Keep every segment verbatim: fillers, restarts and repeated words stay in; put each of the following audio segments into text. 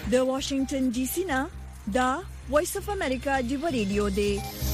د واشنگټن ډي سي نه دا وایس اف امریکا دی ریډیو دی.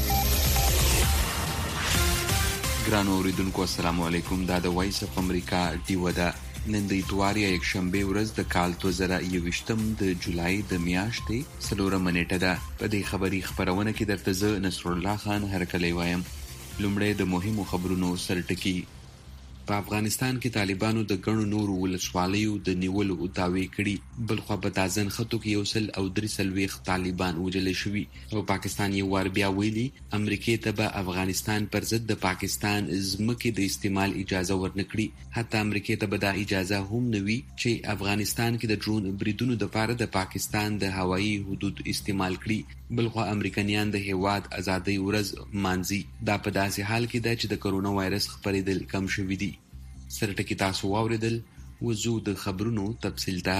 ګرانو اوریدونکو السلام علیکم. دا د وایس اف امریکا دی ودا نن د اتوار یک شنبه ورځ د کال دو زره یوویشتم د جولای د میاشتې څلورمه نیټه ده. په دې خبري خبرونه کې درته زه نصر الله خان هرکلی وایم. لومړی د مهمو خبرونو سرټکی. په افغانستان کې طالبانو د ګڼو نورو ولسوالیو د نیولو دعوی کړي. بلخوا په تازن خطو کې یو سل او درې څلوېښت طالبان وژل شوي او پاکستان یو وار بیا ویلي امریکې ته به افغانستان پر ضد د پاکستان ځمکې د استعمال اجازه ورنکړي. حتی امریکې ته به دا اجازه هم نه وي چې افغانستان کې د ډرون بریدونو دپاره د پاکستان د هوایي حدود استعمال کړي. بلخوا امریکایان د هیواد ازادۍ ورځ مانځي. دا په داسې حال کې ده چې د کرونا وایرس خپرېدل کم شوي دي. سرټکی تاسو واوریدل. وضو د خبرونو تفصیل ته.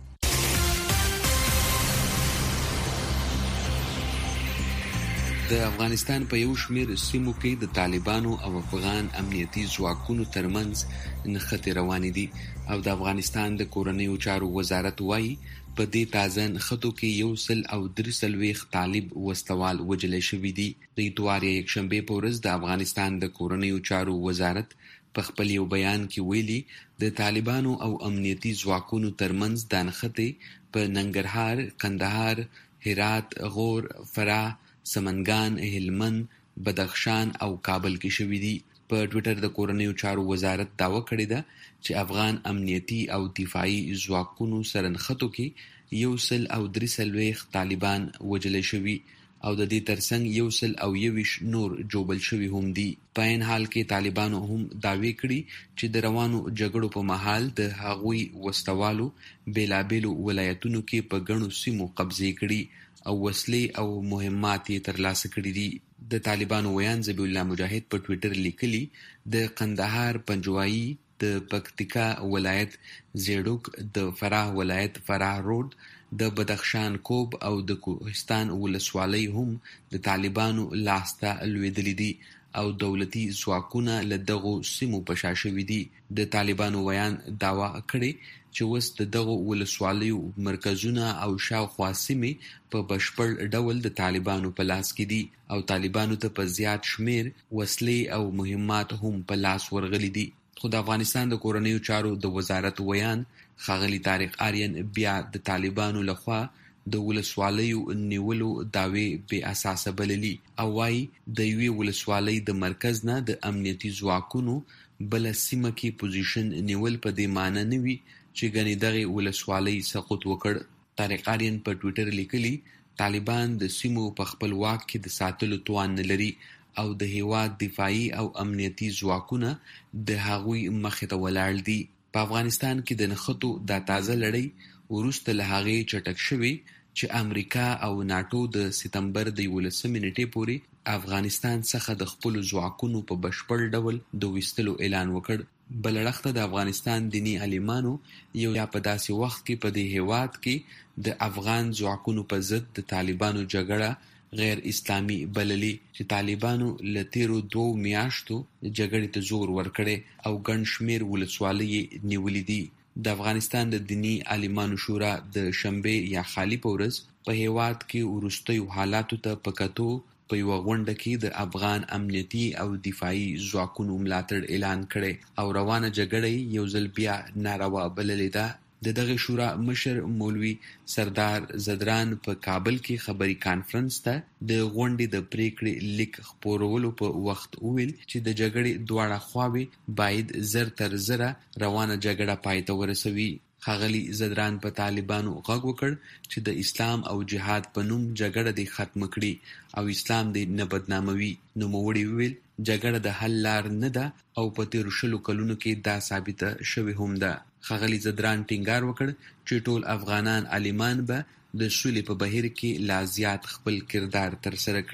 د افغانستان په یو شمېر سیمو کې د طالبانو او افغان امنیتي ځواکونو ترمنځ نښتې روانې دي او د افغانستان د کورنیو چارو وزارت وایي په دې تازن خطو کې یو سل او درې څلوېښت طالب وسلوال وژل شوي دي. د اتوار یک شنبې په ورځ د افغانستان د کورنیو چارو وزارت په خپل یو بیان کې ویلي د طالبانو او امنیتي ځواکونو ترمنځ دا نښتې په ننګرهار، کندهار، هرات، غور، فراه، سمنګان، هلمند، بدخشان او کابل کې شوي دي. په ټویټر د کورنیو چارو وزارت دعوه کړې ده چې افغان امنیتي او دفاعي ځواکونو سره نښتو کې یو سل او درې څلوېښت طالبان وژل شوي او د دې ترڅنګ یو سل او یوویشت نور جوبل شوي هم دي. په عین حال کې طالبانو هم دعوی کړي چې د روانو جګړو په مهال د هغوی وسلوالو بیلابیلو ولایتونو کې په ګڼو سیمو قبضې کړي او وسلې او مهمات یې ترلاسه کړي دي. د طالبانو ویان ذبیح الله مجاهد په ټویټر لیکلي د قندهار پنجوایي، د پکتیکا ولایت زیړوک، د فراه ولایت فراه روډ، د بدخشان کوب او د کوهستان ولسوالۍ هم د طالبانو لاسته لوېدلې دي او دولتي ځواکونه له دغو سیمو په شا شوي دي. د طالبانو ویان دعوه کړې چې اوس د دغو ولسوالیو مرکزونه او شاوخوا سیمې په بشپړ ډول د طالبانو په لاس کې دي او طالبانو ته په زیات شمیر وسلې او مهمات هم په لاس ورغلي دي. خو د افغانستان د کورنیو چارو د وزارت ویان ښاغلي طارق آرین بیا د طالبانو لخوا د ولسوالیو نیولو دعوی بې اساسه بللي او وایي د یوې ولسوالۍ د مرکز نه د امنیتي ځواکونو بله سیمه کې پوزیشن نیول په دې معنی نه وي چې ګنې دغې ولسوالۍ سقوط وکړ. طارق آرین په ټویټر لیکلي طالبان د سیمو په خپل واک کې د ساتلو توان نه لري او د هیواد دفاعي او امنیتي ځواکونه د هغوی مخې ته ولاړ دي. په افغانستان کې د نښتو دا تازه لړۍ وروسته له هغې چټک شوې چې امریکا او ناټو د سپتمبر د یولسمې نیټې پورې افغانستان څخه د خپلو ځواکونو په بشپړ ډول د ویستلو اعلان وکړ. بل اړخ د افغانستان دیني عالمانو یو یا په داسې وخت کې په دې هیواد کې د افغان ځواکونو په ضد د طالبانو جګړه غیر اسلامي بللي چې طالبانو له تیرو دوو میاشتو جګړې ته زور ورکړی او ګڼ شمېر ولسوالۍ یې نیولې دي. د افغانستان د دیني عالمانو شورا د شنبې یا خالي په ورځ په هیواد کې وروستیو حالاتو ته په کتو په یوه غونډه کې د افغان امنیتي او دفاعي ځواکونو ملاتړ اعلان کړی او روانه جګړه یو ځل بیا ناروا بللې ده. د دغه شورا مشر مولوي سردار زدران په کابل کې خبري کانفرنس ته د غونډې د پریکړې لیک خپرولو په وخت وویل چې د جګړې دواړه خواوې باید زر تر زره روانه جګړه پای ته ورسوي. ښاغلي زدران په طالبانو غږ وکړ چې د اسلام او جهاد په نوم جګړه دې ختم کړي او اسلام دې نه بدناموي. نوموړي وویل جګړه د حل لار نه ده او په تیرو شلو کلونو کې دا ثابته شوې هم ده. ښاغلي زدران ټینګار وکړ چې ټول افغانان عالمان به د سولې په بهیر کې لا زیات خپل کردار ترسره کړي.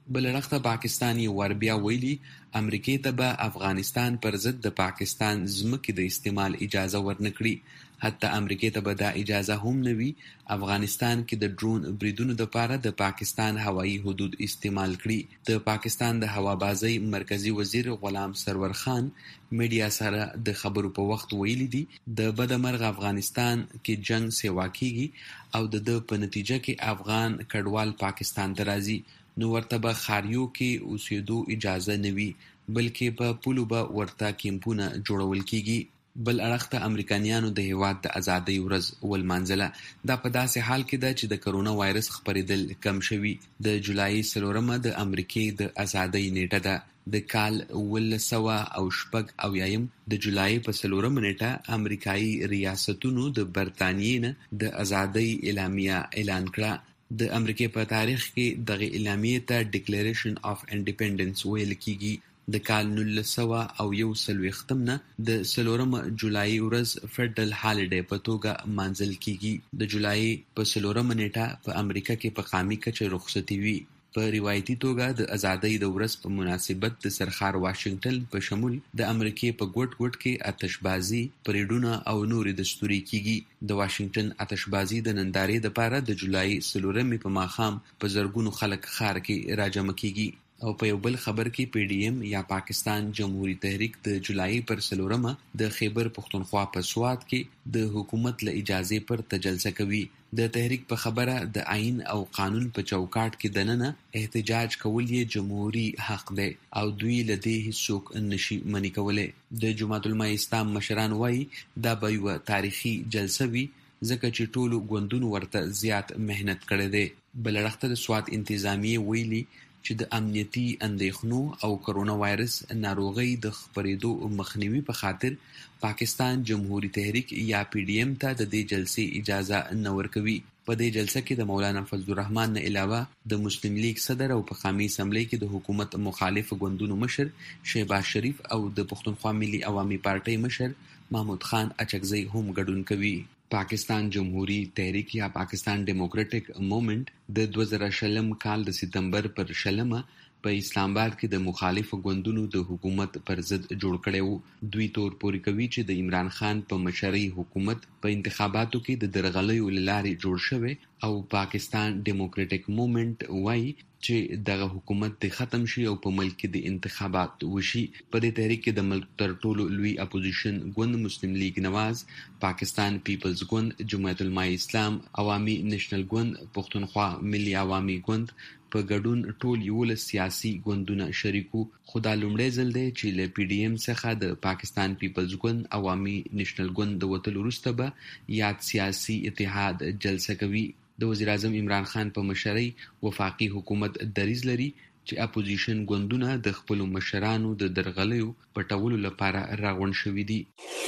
بلړخته پاکستان یې وربیا ویلي امریکې ته به افغانستان پر ضد د پاکستان ځمکې د استعمال اجازه ورنکړي. حتی امریکې ته به دا اجازه هم نه وي افغانستان کې د ډرون بریدونو لپاره د پاکستان هوایي حدود استعمال کړي. د پاکستان د هوابازۍ مرکزی وزیر غلام سرور خان میډیا سره د خبرو په وخت ویلي دي د بدمرغ افغانستان کې جنگ سیوا کیږي او د د په نتیجه کې افغان کډوال پاکستان ته راځي، نو ورته به خاریو کې اوسېدو اجازه نه وي بلکې په پولو به ورته کیمپونه جوړول کیږي. بل اړخ ته امریکایانو د هیواد د ازادۍ ورځ ولمانځله. دا په داسې حال کې ده چې د کرونا وایرس خپرېدل کم شوي. د جولای څلورمه د امریکې د ازادۍ نیټه ده. د کال اوولس سوه او شپږ اویایم د جولای په څلورمه نیټه امریکایي ریاستونو د برطانیې نه د ازادۍ اعلامیه اعلان کړه. د امریکې په تاریخ کې دغه اعلامیې ته ډیکلیریشن اف انډیپندنس ویل کیږي. د کال نولس سوه او یو څلوېښتم نه د څلورمه جولای ورځ فیډرل هالیډے په توګه مانځل کیږي. د جولای په څلورمه نیټه په امریکا کې په قامي کچه رخصتي وي. په روایتي توګه د ازادۍ د ورځ په مناسبت د سرخار واشنگټن په شمول د امریکې په ګوټ ګوټ کې آتشبازي، پریډونه او نورې دستوري کیږي. د واشنگټن آتشبازي د نندارې لپاره د جولای څلورمې په ماښام په زرګونو خلک ښار کې راجمع کیږي. او په یو بل خبر کې پی ډی ایم یا پاکستان جمهوری تحریک د جولای پر څلورمه د خیبر پختونخوا په سوات کې د حکومت له اجازې پر تجلسه کوي. د تحریک په خبره د آئین او قانون په چوکاټ کې دننه احتجاج کول یې جمهوری حق دی او دوی له دې هیڅوک نشي منع کولی. د جماعت العلماء اسلام مشران وایي دا به یوه تاریخي جلسه وي ځکه چې ټولو ګوندونو ورته زیات مهنت کړی دی. بل اړخ د سوات انتظامیې ویلي چې د امنیتي اندېښنو او کرونا وایرس ناروغۍ د خپرېدو مخنیوي په خاطر پاکستان جمهوری تحریک یا پی ډی ایم ته د دې جلسې اجازه نه ورکوي. په دې جلسه کې د مولانا فضل الرحمن نه علاوه د مسلم لیگ صدر او په قومي اسمبلی کې د حکومت مخالف ګوندونو مشر شهباز شریف او د پښتونخوا ملي عوامي پارټۍ مشر محمود خان اچکزی هم ګډون کوي. پاکستان جمهوری تحریک یا پاکستان ډیموکراټک موومېنټ د دوه زره شلم کال د سپتمبر پر شلمه په اسلام آباد کې د مخالف ګوندونو د حکومت پر ضد جوړ کړی وو. دوی تور پورې کوي چې د عمران خان په مشرۍ حکومت په انتخاباتو کې د درغلیو له لارې جوړ شوی او پاکستان ډیموکراټک موومېنټ وایي چې دغه حکومت د ختم شي او په ملک کې د انتخابات وشي. په دې تحریک کې د ملک تر ټولو لوی اپوزیشن ګوند مسلم لیگ نواز، پاکستان پیپلز ګوند، جمعیت العلماء اسلام، عوامي نیشنل ګوند، پښتونخوا ملي عوامي ګوند په ګډون ټول یولس سیاسي ګوندونه شریکو. خو دا لومړی ځل دی چې له پی ډی ایم څخه د پاکستان پیپلز ګوند، عوامي نیشنل ګوند د وتلو وروسته به یاد سیاسي اتحاد جلسه کوي. د وزیر اعظم عمران خان په مشرۍ وفاقي حکومت دریځ لري چې اپوزیشن ګوندونه د خپلو مشرانو د درغلیو پټولو لپاره راغونډ شوي دي.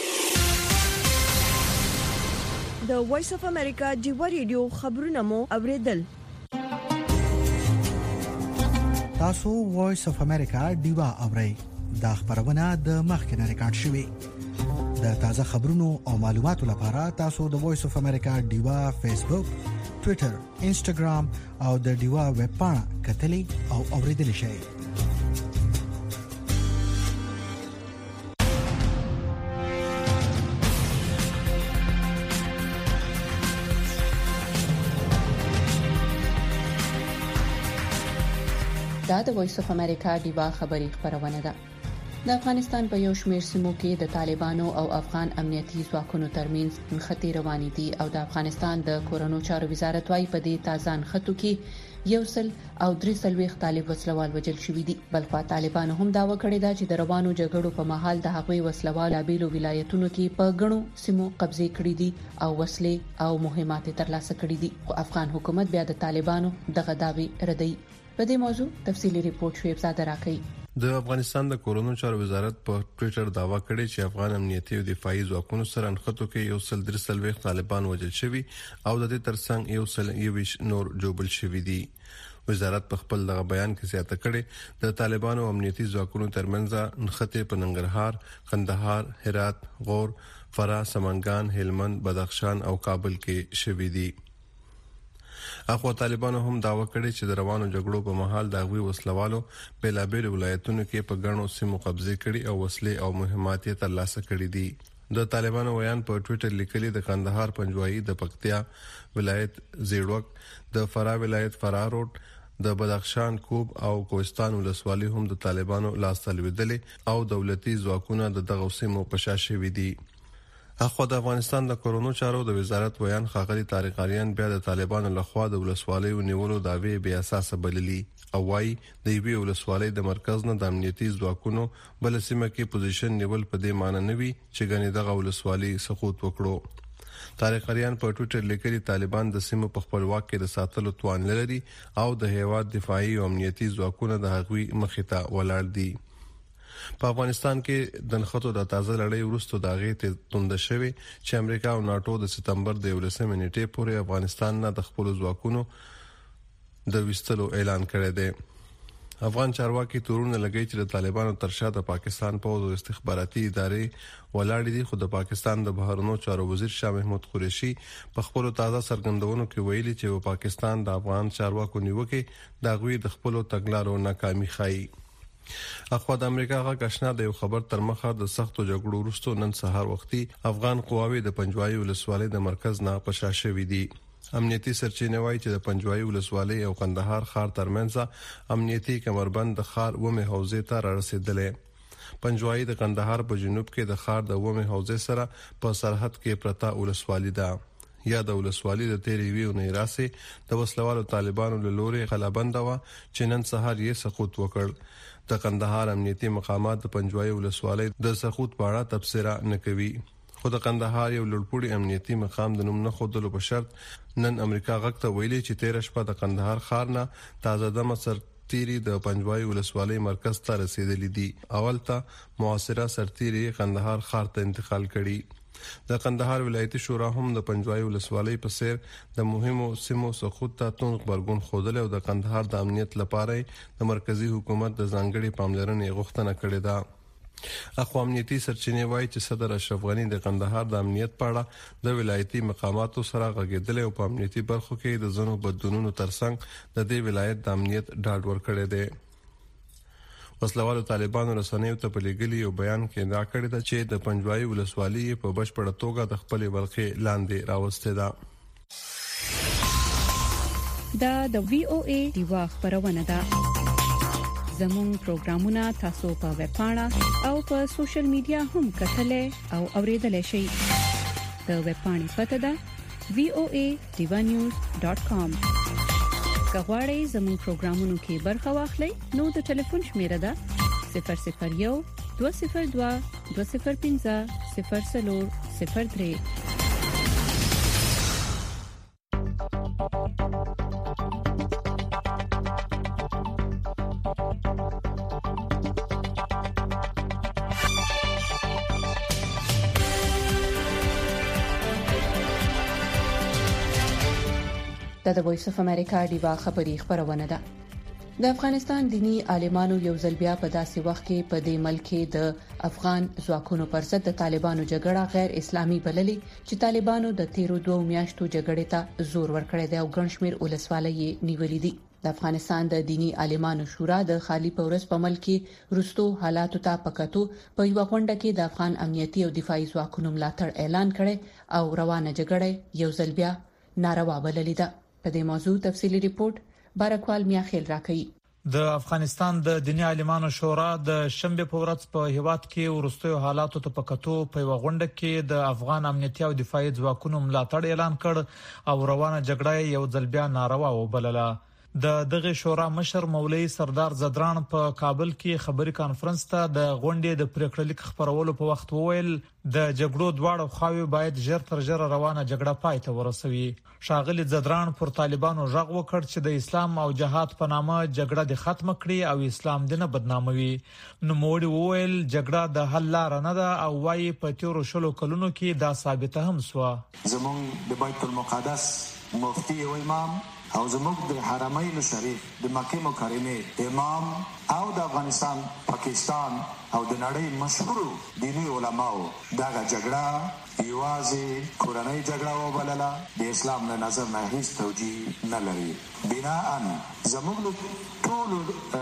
د وایس اف امریکا ډیوا ریډیو خبرونه مو اوریدل. تاسو وایس اف امریکا ډیوا اورئ. دا خبرونه د مخکنه ریکارډ شوې. د تازه خبرونو او معلوماتو لپاره تاسو د وایس اف امریکا ډیوا فیسبوک، ټوئیټر، انسټاګرام او د ډیوا ویب پاڼه کتلې او اوریدل شئ. دا د وایس اف امریکا ډیوا خبری خبرونه ده. د افغانستان په یو شمېر سیمو کې د طالبانو او افغان امنیتي ځواکونو ترمنځ نښتې روانې دي او د افغانستان د کورونو چارو وزارت وايي په دې تازه نښتو کې یو سل او درې سلويخ طالب وسلوال وژل شوي دي. بلخوا طالبانو هم داوا کړې ده چې د روانو جګړو په مهال د هغوی وسلوال بیلو ولایتونو کې په غنو سیمو قبضه کړې دي او وسلې او مهمات ترلاسه کړې دي. خو افغان حکومت بیا د طالبانو دغه داوی ردوي. په دې موضوع تفصیلی ریپورت شویب زاده راکړي. د افغانستان د کورونو چارو وزارت په ټوئیټر داوا کړی چې افغان امنیتي او دفاعي ځواکونو سره انخطو کې یو سل درې سلويخ طالبان وژل شوي او د دې ترڅنګ یو سل یوش نور جوړل شوي دي. وزارت په خپل دغه بیان کې زیاته کړې د طالبانو امنیتي ځواکونو ترمنځ نښتې په ننګرهار، قندهار، هرات، غور، فراه، سمنګان، هلمند، بدخشان او کابل کې شوي دي. اخو طالبانو هم داوا کړی چې د روانو جګړو په مهال د غوي وسلوالو بلابل ولایتونو کې په ګڼو سیمو قبضه کړي او وسلې او مهمات یې ترلاسه کړي دي. د طالبانو ویان په ټوئیټر لیکلي د کندهار پنجوایي د پکتیا ولایت زیړوک د فراه ولایت فراه روډ د بدخشان کوب او کوهستان ولسوالۍ هم د طالبانو لاس تلویدلې او دولتي ځواکونه د دغه سیمو په شا شوي دي. اخو د افغانستان د کورونو چارو د وزارت ویان خاغلی طارق اریان بیا د طالبانو لخوا د ولسوالۍ نیولو دعوی بیا اساس بللی او وايي د یوې ولسوالۍ د مرکز نه د امنیتي ځواکونو بل سیمه کې پوزیشن نیول په دې معنی نه وي چې غني دغه ولسوالۍ سقوط وکړو. طارق اریان په ټوئیټر لیکلي طالبان د سیمو په خپلواک کې د ساتلو توان لري او د هیواد دفاعي او امنیتي ځواکونه د هغوی مخې ته ولاړ دي. په افغانستان کې د نخښو د تازه لړۍ وروسته د غېټ توند شوی چې امریکا او ناتو د سپتمبر د یولسمې نیټې پورې افغانستان نه د خپل ځواکونو د وستلو اعلان کړی دی. افغان چارواکي تورونه لګی چې د طالبانو ترشا د پاکستان پوځ او استخباراتي ادارې ولاړ دي، خو د پاکستان د بهرنیو چارو وزیر شاه محمود قریشي په خپل تازه څرګندونو کې ویلي چې پاکستان د افغان چارواکو نیوکه د غوي د خپل تګلارو ناکامي ښایي. اخو د امریکا غا کښنا د یو خبر تر مخه د سختو جګړو وروسته نن سهار وختي افغان قواوی د پنجوایي ولسوالۍ د مرکز نه پشاشه وي دي. امنیتي سرچینې وایي چې د پنجوایي ولسوالۍ او کندهار ښار ترمنځ امنیتي کمربند د ښار ومه حوزې ته رارسېدلې. پنجوایي د کندهار په جنوب کې د ښار د ومه حوزې سره په سرحد کې پرتا ولسوالۍ ده. یا د ولسوالۍ د تیری ویو نه راسي د وسلوالو طالبانو له لوري خلابند و چې نن سهار یې سقوط وکړ. د کندهار امنیتي مقامات د پنجوایي ولسوالۍ د سقوط په اړه تبصره نه کوي. خو د کندهار یو لوړپوړي امنیتي مقام د نوم نه خودلو په شرط نن امریکا غږ ته ویلي چې تیر شپه د کندهار ښار نه تازه دمه سرتيري د پنجوایي ولسوالۍ مرکز ته رسیدلې دي. اول ته معاصره سرتيري کندهار ښار ته انتقال کړي. د کندهار ولایتي شورا هم د پنجوایي ولسوالۍ په سیر د مهمو سیمو سقوط ته تون خبرګون خوده او د کندهار د امنیت لپاره د مرکزی حکومت د ځانګړي پاملرنې غوښتنه کړې ده. اخو امنیتي سرچینې وایي چې صدر اشرف غنی د کندهار د امنیت په اړه د ولایتي مقاماتو سره غږېدل او په امنیتي برخو کې د ځنو بدلونونو ترڅنګ د دې ولایت د امنیت ډاډ ورکړی دی. وسلوالو طالبانو رسنیو ته په لګلي یو بیان کې دا کړی دی چې د پنجوایي ولسوالۍ په بشپړه توګه د خپل ولخې لاندې راوسته ده. دا د وی او ای دیوا خبرونه ده. زموږ پروګرامونه تاسو په ویب پاڼه او په سوشل میډیا هم کتلې او اوریدلای شئ. د ویب پاڼې پته ده وی او ای دیوا نیوز ډاټ کام. کغواړئ زموږ پروګرامونو کې برخه واخلئ نو د ټلیفون شمیره ده صفر صفر یو دوه صفر دوه دوه صفر پنځه صفر صفر صفر درې. د وایس اف امریکا دیوا خبری خبرونه ده. د افغانستان دینی عالمانو یو ځل بیا په داسې وخت کې په دې ملک کې د افغان ځواکونو پر ضد د طالبانو جګړه غیر اسلامي بللې چې طالبانو د تیرو دوه میاشتو جګړې ته زور ورکړی دی او ګڼشمیر ولسوالۍ نیولې دي. د افغانستان د دینی عالمانو شورا د خالی پورس په ملک کې روستو حالاتو ته پکاتو په یو غونډه کې د افغان امنیتي او دفاعي ځواکونو ملاتړ اعلان کړي او روانه جګړه یو ځل بیا ناروا بللې ده. په دې موضوع تفصیلی ریپورت بارکوال میاخیل راکړي. د افغانستان د دینی عالمانو شورا د شنبه په ورځ په هیواد کې ورستیو حالاتو ته پکاتو په یو غونډه کې د افغان امنیتي او دفاعي ځواکونو ملاتړ اعلان کړ او روانه جګړه یو ځل بیا ناروا وبلله. د دغه شورا مشر مولوی سردار زدران په کابل کې خبري کانفرنس ته د غونډې د پریکړه لیک خبرولو په وخت وویل د جګړو دواړو خواوې باید ژر تر ژره روانه جګړه پای ته ورسوي. شاغلي زدران پر طالبانو ژغ وکړ چې د اسلام او جهاد په نامه جګړه د ختم کړي او اسلام دینه بدناموي. نو موړي وویل جګړه د حل لار نه ده او وايي په تیرو شلو کلونو کې دا ثابته هم سو. زمون د بیت المقدس مفتی او امام او زموږ د حرمین شریف د مکه مکرمه امام او د افغانستان پاکستان او د نړۍ مشهور دینی علماو دغه جګړه یوازې کورنۍ جګړه وبلله، د اسلام له نظر نه هیڅ توجیه نه لري. بناءً زموږ له ټولو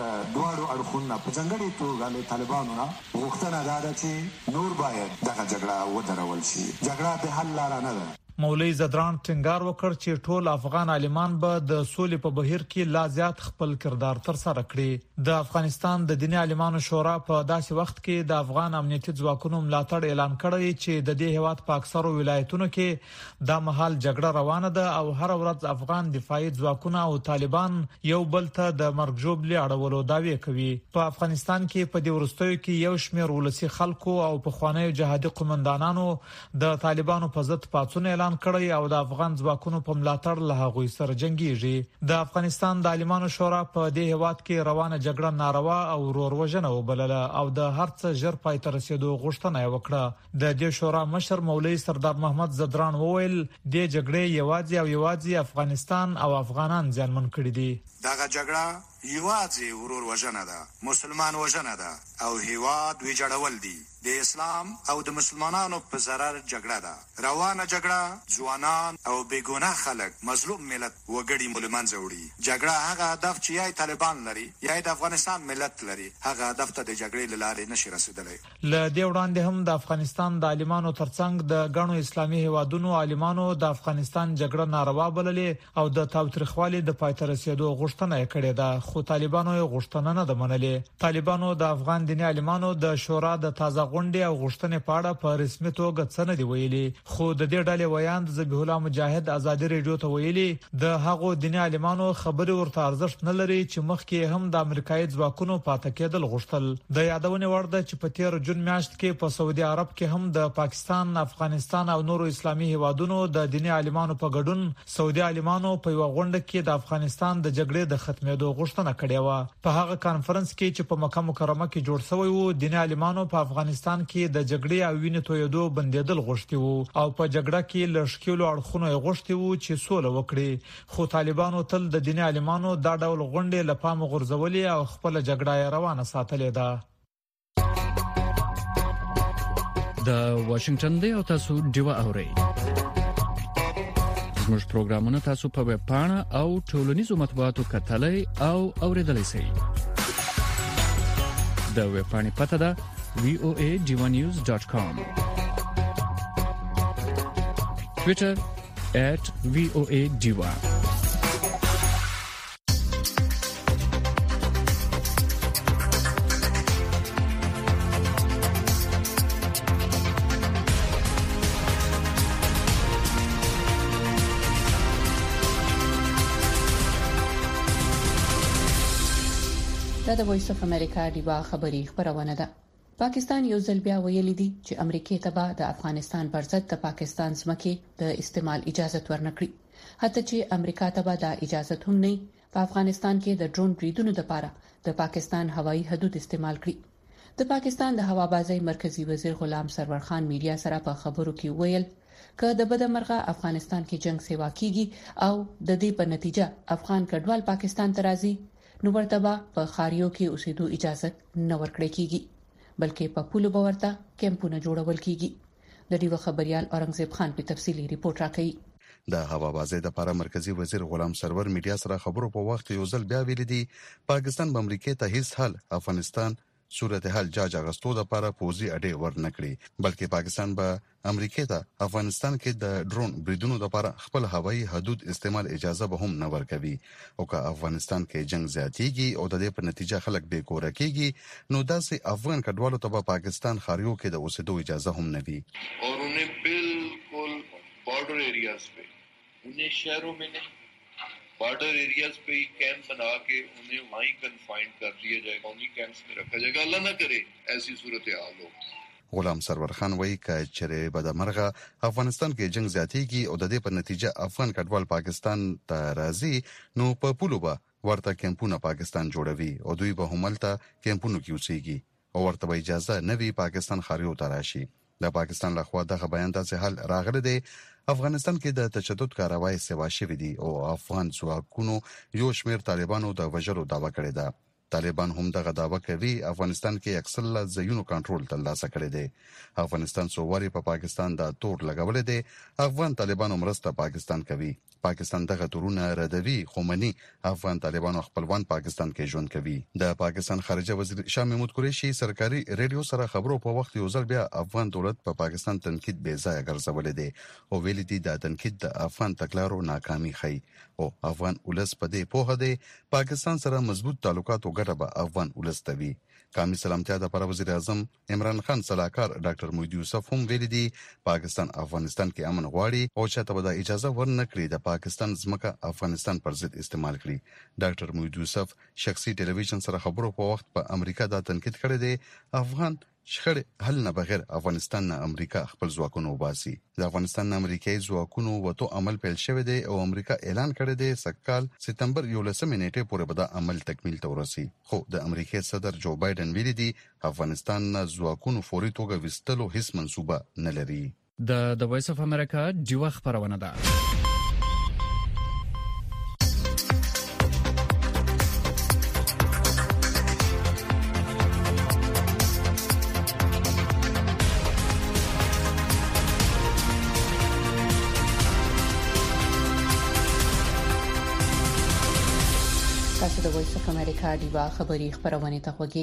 دواړو اړخونو په ځانګړې توګه له طالبانو نه غوښتنه دا ده چې نور باید دغه جګړه ودرول شي. جګړه د حل لاره نه ده. مولوی زدران ټینګار وکړ چې ټول افغان عالمان به د سولې په بهیر کې لا زیات خپل کردار تر سره کړي. د افغانستان د دینی عالمانو شورا په داسې وخت کې د افغان امنیتي ځواکونو ملاتړ اعلان کړی چې د دې هیواد په اکثرو ولایتونو کې د مهال جګړه روانه ده او هر ورځ افغان دفاعي ځواکونه او طالبان یو بل ته د مرګ جوړ اړولو داوی کوي. په افغانستان کې په دې ورستیو کې یو شمېر ولسی خلکو او په خوانیو جهادي قومندانانو د طالبانو په ضد پاڅون اعلان کړی او د افغان ځواکونو په ملاتړ له هغوی سره جنگيږي. د افغانستان د عالمانو شورا په دې هواد کې روانه جګړه ناروا او ورور وبلله او د هر څه ژر پای ته رسیدو غوښتنه وکړه. د دې شورا مشر مولوی سردار محمد زدران وویل د جګړې یوازې او یوازې افغانستان او افغانان ځانمن کړي دي. دغه جګړه یوازې ورور وژنه ده، مسلمان وژنه ده او هیواد ویجاړول دي. د اسلام او د مسلمانانو په zarar جګړه ده. روانه جګړه ځوانان او بیګناه خلک مظلوم ملت وګړي ملمن زوړي. جګړه هغه هدف چې یای طالبان لري یا د افغانستان ملت لري، هغه هدف ته د جګړې لاره نشي رسیدلی. ل دې وړاندې هم د افغانستان د عالمانو ترڅنګ د غنو اسلامي هیوادونو عالمانو د افغانستان جګړه ناروا بللې او د تاوتریخوالي د پای ته رسیدو غوښتنه کړې ده، خو طالبانو یې غوښتنه نه ده منلې. طالبانو د افغان دیني عالمانو د شورا د تازه غونډې او غوښتنې په اړه په رسمي توګه څه نه دی ویلي، خو د دې ډلې ویاند ذبیح الله مجاهد ازادي رادیو ته ویلي د هغو دیني عالمانو خبري ورته ارزښت نه لري چې مخکې هم د امریکایي ځواکونو پاتې کېدل غوښتل. د یادونه وړ ده چې په تیر جون میاشت کې په سعودي عرب کې هم د پاکستان، افغانستان او نورو اسلامي هیوادونو د دیني عالمانو په ګډون سعودي عالمانو په یو غونډه کې د افغانستان د جګړې د ختمېدو غوښتنه کړې و. په هغه کانفرنس کې چې په مکه مکرمه کې جوړ شوی و، دیني عالمانو په افغانستان کې د جګړې او وینې تویدو بندیدل غوښتي وو او په جګړه کې لږکیلو اړخونو غوښتي وو چې سوله وکړي، خو طالبانو تل د دیني عالمانو دا ډول غونډې لپاره غورځولې او خپل جګړه روانه ساتلې ده. د واشنگټن دی او تاسو دیوا اورئ. زموږ پروګرامونه تاسو په ویب پاڼه او ټولنیزو مطبوعاتو کتلای او اوریدلای شئ. د ویب پاڼې پته ده v o a diva news dot com. Twitter at v o a diva. دا د وایس اف امریکا دیوا خبری خبرونه ده. پاکستان یو ځل بیا ویلي دی چې امریکای ته به د افغانستان پر ضد د پاکستان ځمکې د استعمال اجازه ورنکړي، حتی چې امریکا ته به د اجازه هم نه په افغانستان کې د ډرون بریدونو لپاره د پاکستان هوایي حدود استعمال کړي. د پاکستان د هوابازۍ مرکزی وزیر غلام سرور خان میډیا سره په خبرو کې ویل که د بدمرغه افغانستان کې جنگ سیوا کیږي او د دې په نتیجه افغان کډوال پاکستان ته راځي، نو ورته په خاریو کې اوسېدو اجازه نه ورکړي کیږي، بلکې په پولو باورته کیمپونه جوړول کیږي. د دې خبريال اورنګزیب خان په تفصیلی ریپورت راکړي. د هوابازۍ لپاره مرکزی وزیر غلام سرور میډیا سره خبرو په وخت یو ځل بیا ویل دي پاکستان به امریکا ته هیڅ حل افغانستان صورتحال جاج اغستو لپاره پوزي اډې ورنکړي، بلکې پاکستان به امریکا ته افغانستان کې د ډرون بریدونو لپاره خپل هوایي حدود استعمال اجازه به هم نه ورکوي، او که افغانستان کې جنگ زیاتیږي او د دې په نتیجه خلک بې کوره کیږي، نو داسې افغان کډوالو ته به پاکستان خاریو کې د اوسېدو اجازه هم نه وي. اور انہیں بالکل بارڈر ایریاز پہ انہیں شہروں میں نہیں بارڈر ایریاز پہ ہی کیمپ بنا کے انہیں وہیں کنفائنڈ کر دیا جائے گا، انہیں کیمپس میں رکھا جائے گا. اللہ نہ کرے ایسی صورتحال ہو. غلام سرور خان وایي که چېرې بدمرغه افغانستان کې جنگ زیاتیږي او د دې په نتیجه افغان کډوال پاکستان ته راځي، نو په پولو به ورته کیمپونه پاکستان جوړوي او دوی به همالته کیمپونو کې اوسېږي او ورته به اجازه نه وي پاکستان خاریو ته راشي. د پاکستان لخوا دغه بیان داسې حل راغلی دی افغانستان کې د تشدد کاروایی سیوا شوې دي او افغان ځواکونو یو شمېر طالبانو د وژلو دعوه کړې ده. طالبان هم دغه دعوه کوي افغانستان کې اکثر ځایونو کنټرول ترلاسه کړی دی. افغانستان سوواري په پاکستان د تور لګولې دی. افغان طالبانو مرسته پاکستان کوي. پاکستان دغه تورونه ردوي خو مني افغان طالبانو خپلوان پاکستان کې ژوند کوي. د پاکستان خارجه وزیر شاه محمود قریشي سرکاري ریډیو سره خبرو په وخت یو ځل بیا افغان دولت په پا پاکستان تنقید بې ځایه ګرځولې دی او ویلي دي د تنقید د افغان تګلارو ناکامي ښيي او افغان ولس په دې پوهه دی پاکستان سره مضبوط تعلقات او ګټه به افغان ولس ته وي. قومي سلامتیا د پر وزیر اعظم عمران خان صلاحکار ډاکټر موحد یوسف هم ویلي دي پاکستان افغانستان کې امن غواړي او چاته به د اجازه ورنکړي د پاکستان ځمکه افغانستان پر ضد استعمال کړي. ډاکټر موحد یوسف شخصي ټلویزیون سره خبرو په وخت په امریکا دا تنقید کړی دی افغان شخړې حل نه بغیر افغانستان نه امریکا خپل ځواکونه وباسي. د افغانستان نه امریکایي ځواکونو وته عمل پیل شوی دی او امریکا اعلان کړی دی سکهال سپتمبر یولسمې نیټې پورې به دا عمل تکمیل ته ورسي. خو د امریکای صدر جو بایدن ویلي دی افغانستان نه ځواکونو فوري توګه وستلو هیڅ منصوبه نه لري. د د وایس اف امریکا ډیوه خبرونه ده. تاسو د وایس اف امریکا ډیوا خبری خبرونه ته خوږی.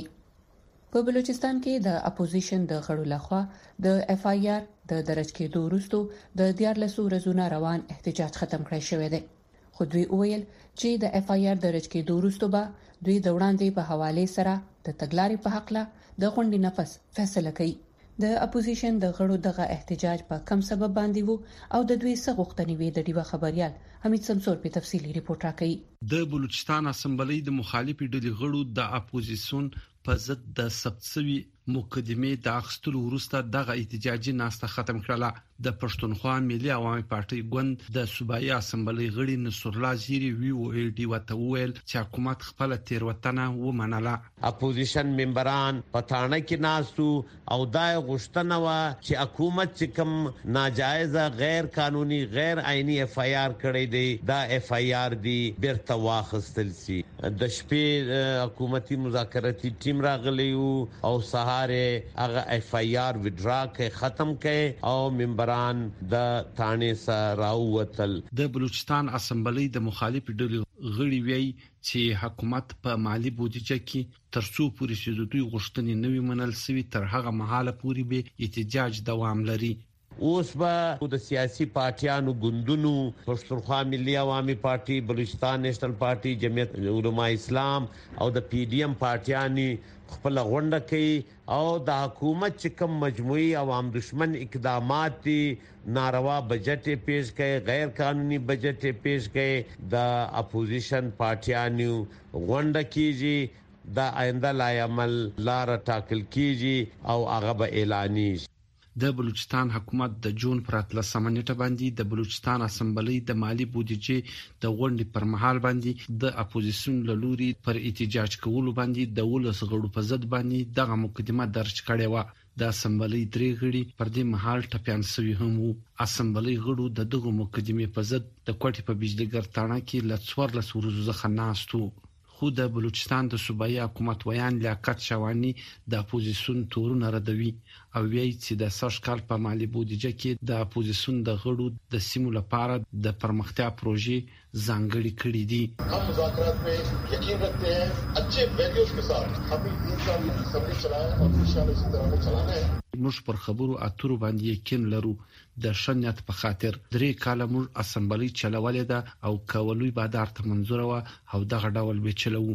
په بلوچستان کې د اپوزیشن د غړو لخوا د اف آی آر د درج کېدو وروسته د دیارلسو ورځې روان احتجاج ختم کړی شوی دی. خو دوی ویل چې د اف آی آر درج کېدو وروسته به دوی د وړاندې په حواله سره د تګلارې په حق له د غونډې نفس فیصله کوي. د اپوزیشن د غړو دغه احتجاج په کم سبب باندې وو او د دوی څه غوښتنې وې د ډیوه خبريال حمید سمسور په تفصیلی ریپورت راکړي. د بلوچستان اسمبلی د مخالفي ډلې غړو د اپوزیسیون په ضد د سبسوي مقدمه د اخستلو وروسته دغه احتجاجي ناسته ختم کړله. د پښتونخوا ملي عوامي پارټي ګوند د صوبایي اسمبلی غړي نصر الله زیری وی او ال ډي وتویل چې حکومت خپل تیروتنه ومنله. اپوزیشن ممبران پټانه کې ناسو او دای غشتنه وا چې حکومت چې کوم ناجایز غیر قانوني غیر عیني اف آی آر کړی دی دا اف آی آر دی بیرته واخستل سي. د شپې حکومتي مذاکراتي ټیم راغلی او سهار هغه اف آی آر وډرا کې ختم کړي او ممبر د تانه سره راوتل. د بلوچستان اسمبلی د مخالفي ډلې غړي وی چې حکومت په مالی بودیجه کې ترڅو پوری شي د دوی غوښتنې نوي منل سوي تر هغه مهاله پوری به احتجاج دوام لري. اوس به د سیاسي پارټیانو ګوندونو پښتونخوا ملي عوامي پارټي بلوچستان نېشنل پارټي جمعیت علماء اسلام او د پی ډی ایم پارټیانی خپل غونډه کوي او د حکومت چې کوم مجموعي عوام دشمن اقدامات دي ناروا بجټ پیش کړي غیر قانوني بجټ پیش کړي د اپوزیشن پارټیانو غونډه کیږي د آینده لای عمل لار ټاکل کیږي او هغه به اعلاني. د بلوچستان حکومت د جون پر اتلسمه نیټه باندې د بلوچستان اسمبلی د مالی بودیجې د غونډې پر مهال باندې د اپوزیسیون له لوري پر احتجاج کولو باندې د ولس غړو په ضد باندې دغه مقدمه درج کړې و. د اسمبلی درې غړي پر دې مهال ټپيان شوي هم وو. اسمبلی غړو د دغه مقدمه په ضد د کوټې په بجلیګر تاڼه کې لڅور لس ورځې ځخه ناستو. خو د بلوچستان د صوبایي حکومت ویان لیاقت شوانی د اپوزیسیون تورونه ردوي او وایي چې د سږ کال په مالی بودیجه کې د اپوزیسیون د غړو د سیمو لپاره د پرمختیا پروژې ځانګړي کړې دي. हम मुज़ाकरात में यकीन रखते हैं अच्छे वैल्यूज के साथ अपनी तीन साल की असम्बली चलाएं और इंशाअल्लाह इसी तरह चलाना है. موږ پر خبرو اترو باندې یقین لرو د شنیت په خاطر درې کاله موږ اسمبلی چلولې ده او کولوی بادار ته منظور و او دغه ډول به چلو.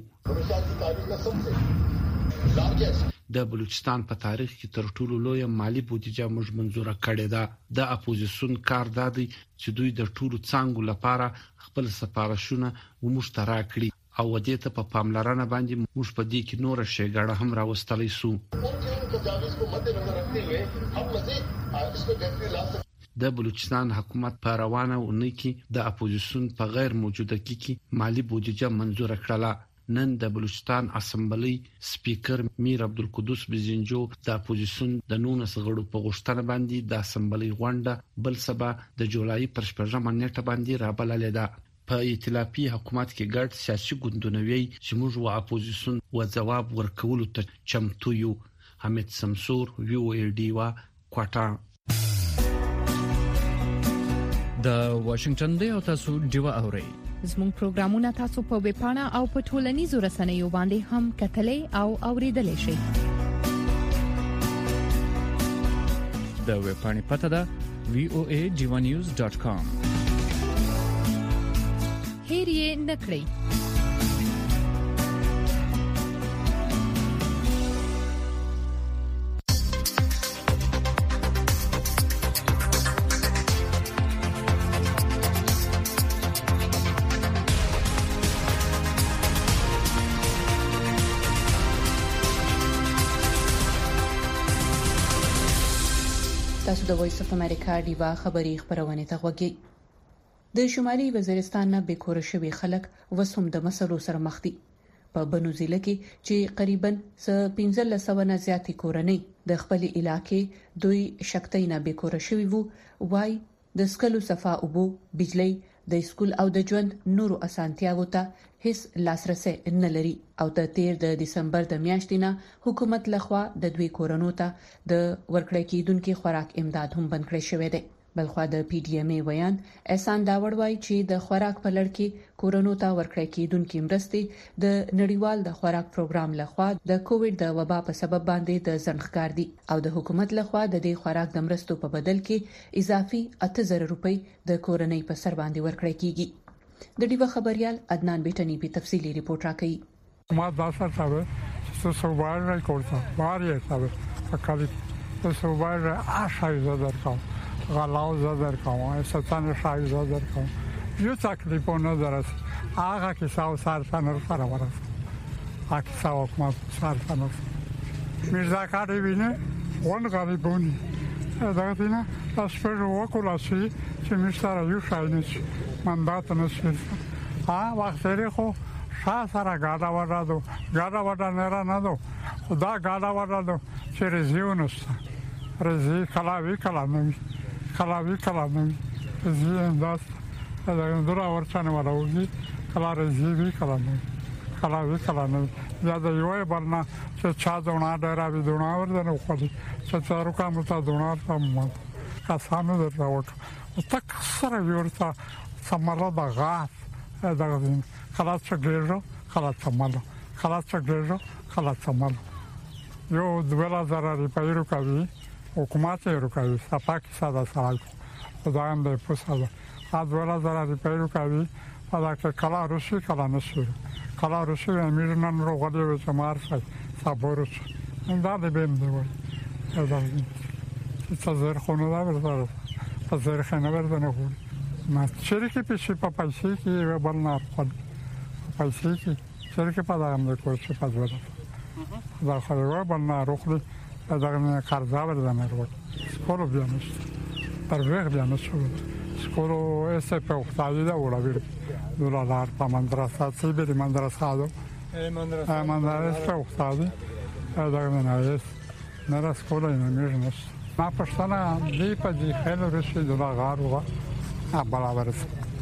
د بلوچستان په تاریخ کې تر ټولو لوی مالی بودیجه موږ منظور کړې ده. د اپوزیسیون کار دادی چې دوی د ټولو څنګه لپاره خپل سفارشونه ومشترک کړي او دې ته په پاملرنه باندې موږ په دې کې نور شیګړه هم راوستلې سو. د بلوچستان حکومت په روانه اونۍ کې د اپوزیسیون په غیر موجودګۍ کې مالی بودیجه منظور کړله. نن د بلوچستان اسمبلی سپیکر میر عبدالقدوس بزنجو د اپوزیسیون د نونس غړو په غوښتنه باندې د اسمبلی غونډه بل سبا د جولای پر شپږمه نیټه باندې رابللې ده. په ائتلافي حکومت کې ګډ سیاسي ګوندونه وی چې موږ و اپوزیسیون و جواب ورکولو ته چمتو یو. حمید سمسور وی او ای ډی وا کوټا. د واشنگټن دی او تاسو دیوا اورئ. زموږ پروګرامونه تاسو په ویب پاڼه او په ټولنیزو رسنیو باندې هم کتلای او اوریدلای شئ. د ویب پاڼې پته ده وی او ای ډیوا نیوز ډاټ کام. هیر یې نکړئ. تاسو د وایس اف امریکا دیوا خبری خبرونه ته وګورئ. د شمالي وزیرستان نه بیکور شوی خلک وسوم د مسلو سره مخ دي. په بنو ضلع کې چې تقریبا پنځه سوه نه زیاتې کورنۍ د خپل علاقې دوی شکتۍ نه بیکور شوی وو. وای د سکلو صفا اوبو، بجلی، د سکول او د ژوند نورو اسانتیاو ته هیڅ لاسرسي نه لري او د تیر د دسمبر د میاشتې نه حکومت لخوا د دوی کورونو ته د ورکړې کېدونکو خوراک امداد هم بند کړی شوی دی. بلخوا د پی ډی ایم ای ویان احسان داوړ وای چې د خوراک په لړ کې کورونو ته ورکړې کېدونکو مرستې د نړیوال د خوراک پروګرام لخوا د کووډ د وبا په سبب باندې د ځنډ دي او د حکومت لخوا د دې خوراک د مرستو په بدل کې اضافي اته زره روپۍ د کورنۍ په سر باندې ورکړې کیږي. د ډیوا خبريال عدنان بیٹنی په تفصیلی ریپورت راکړي. ما دا څه څه څه سوبار راکوړم واري څه وکړي څه سوبار آشای زدر کوم غلاو زدر کوم ستان شای زدر کوم یو تکلیفونه درس هغه کې ساو سار څنګه سره ورس هغه ساو کوم سار څنګه میرزا کاری وینه ون غریبونی دا دینه تاسو په وکولا شي چې مشتره یو شای نشي منډات نشي ها وخت لري خو شاه سره گاډا ورادو گاډا ودا نه نه دو خدا گاډا ورادو چې رزيونسته رزي کلاوي کلامي کلاوي کلامي رزي انداز دا اندورا ورچانه ولاوږي کلا رزي وی کلامي کلاوي کلامي دا د یو برنا چې چا دونه ډیره وی دونه ورته خو چې څارو کوم ته دونه سم کسانو درته او تک سره ورته سمره د غاف دا خلاص څنګه خلاص سماله خلاص څنګه خلاص سماله یو دولا زره ریپایرو کوي حکومت یې روکوي صفاکي ساده سوال خدایم دې پوساله ا دولا زره ریپایرو کوي دا چې کلا روسي کلا نشي کلا روسي امیر نن روغلي و سمار شي صبرش دا دې بهم دی وای دا څه زر خونه دا ورته په زر خنه ورته نه وای ما شرکت پیسې په پیسې کې بل نه خپل پیسې کې شرکت په دغه د کوڅه په ځوړه دا خبره بل نه روخلي دا نه قرضا ورته نه ورو سکولو بیا نشته پر وغه بیا نشته سکولو اس په وختاوی دا وړاوی دولار په مدرسه چې به مدرسه ده مدرسه مدرسه په وختاوی دا نه نه نه را سکولو نه نشته ما پښتنه دی په دې خل رسې دولار غارو ا برابر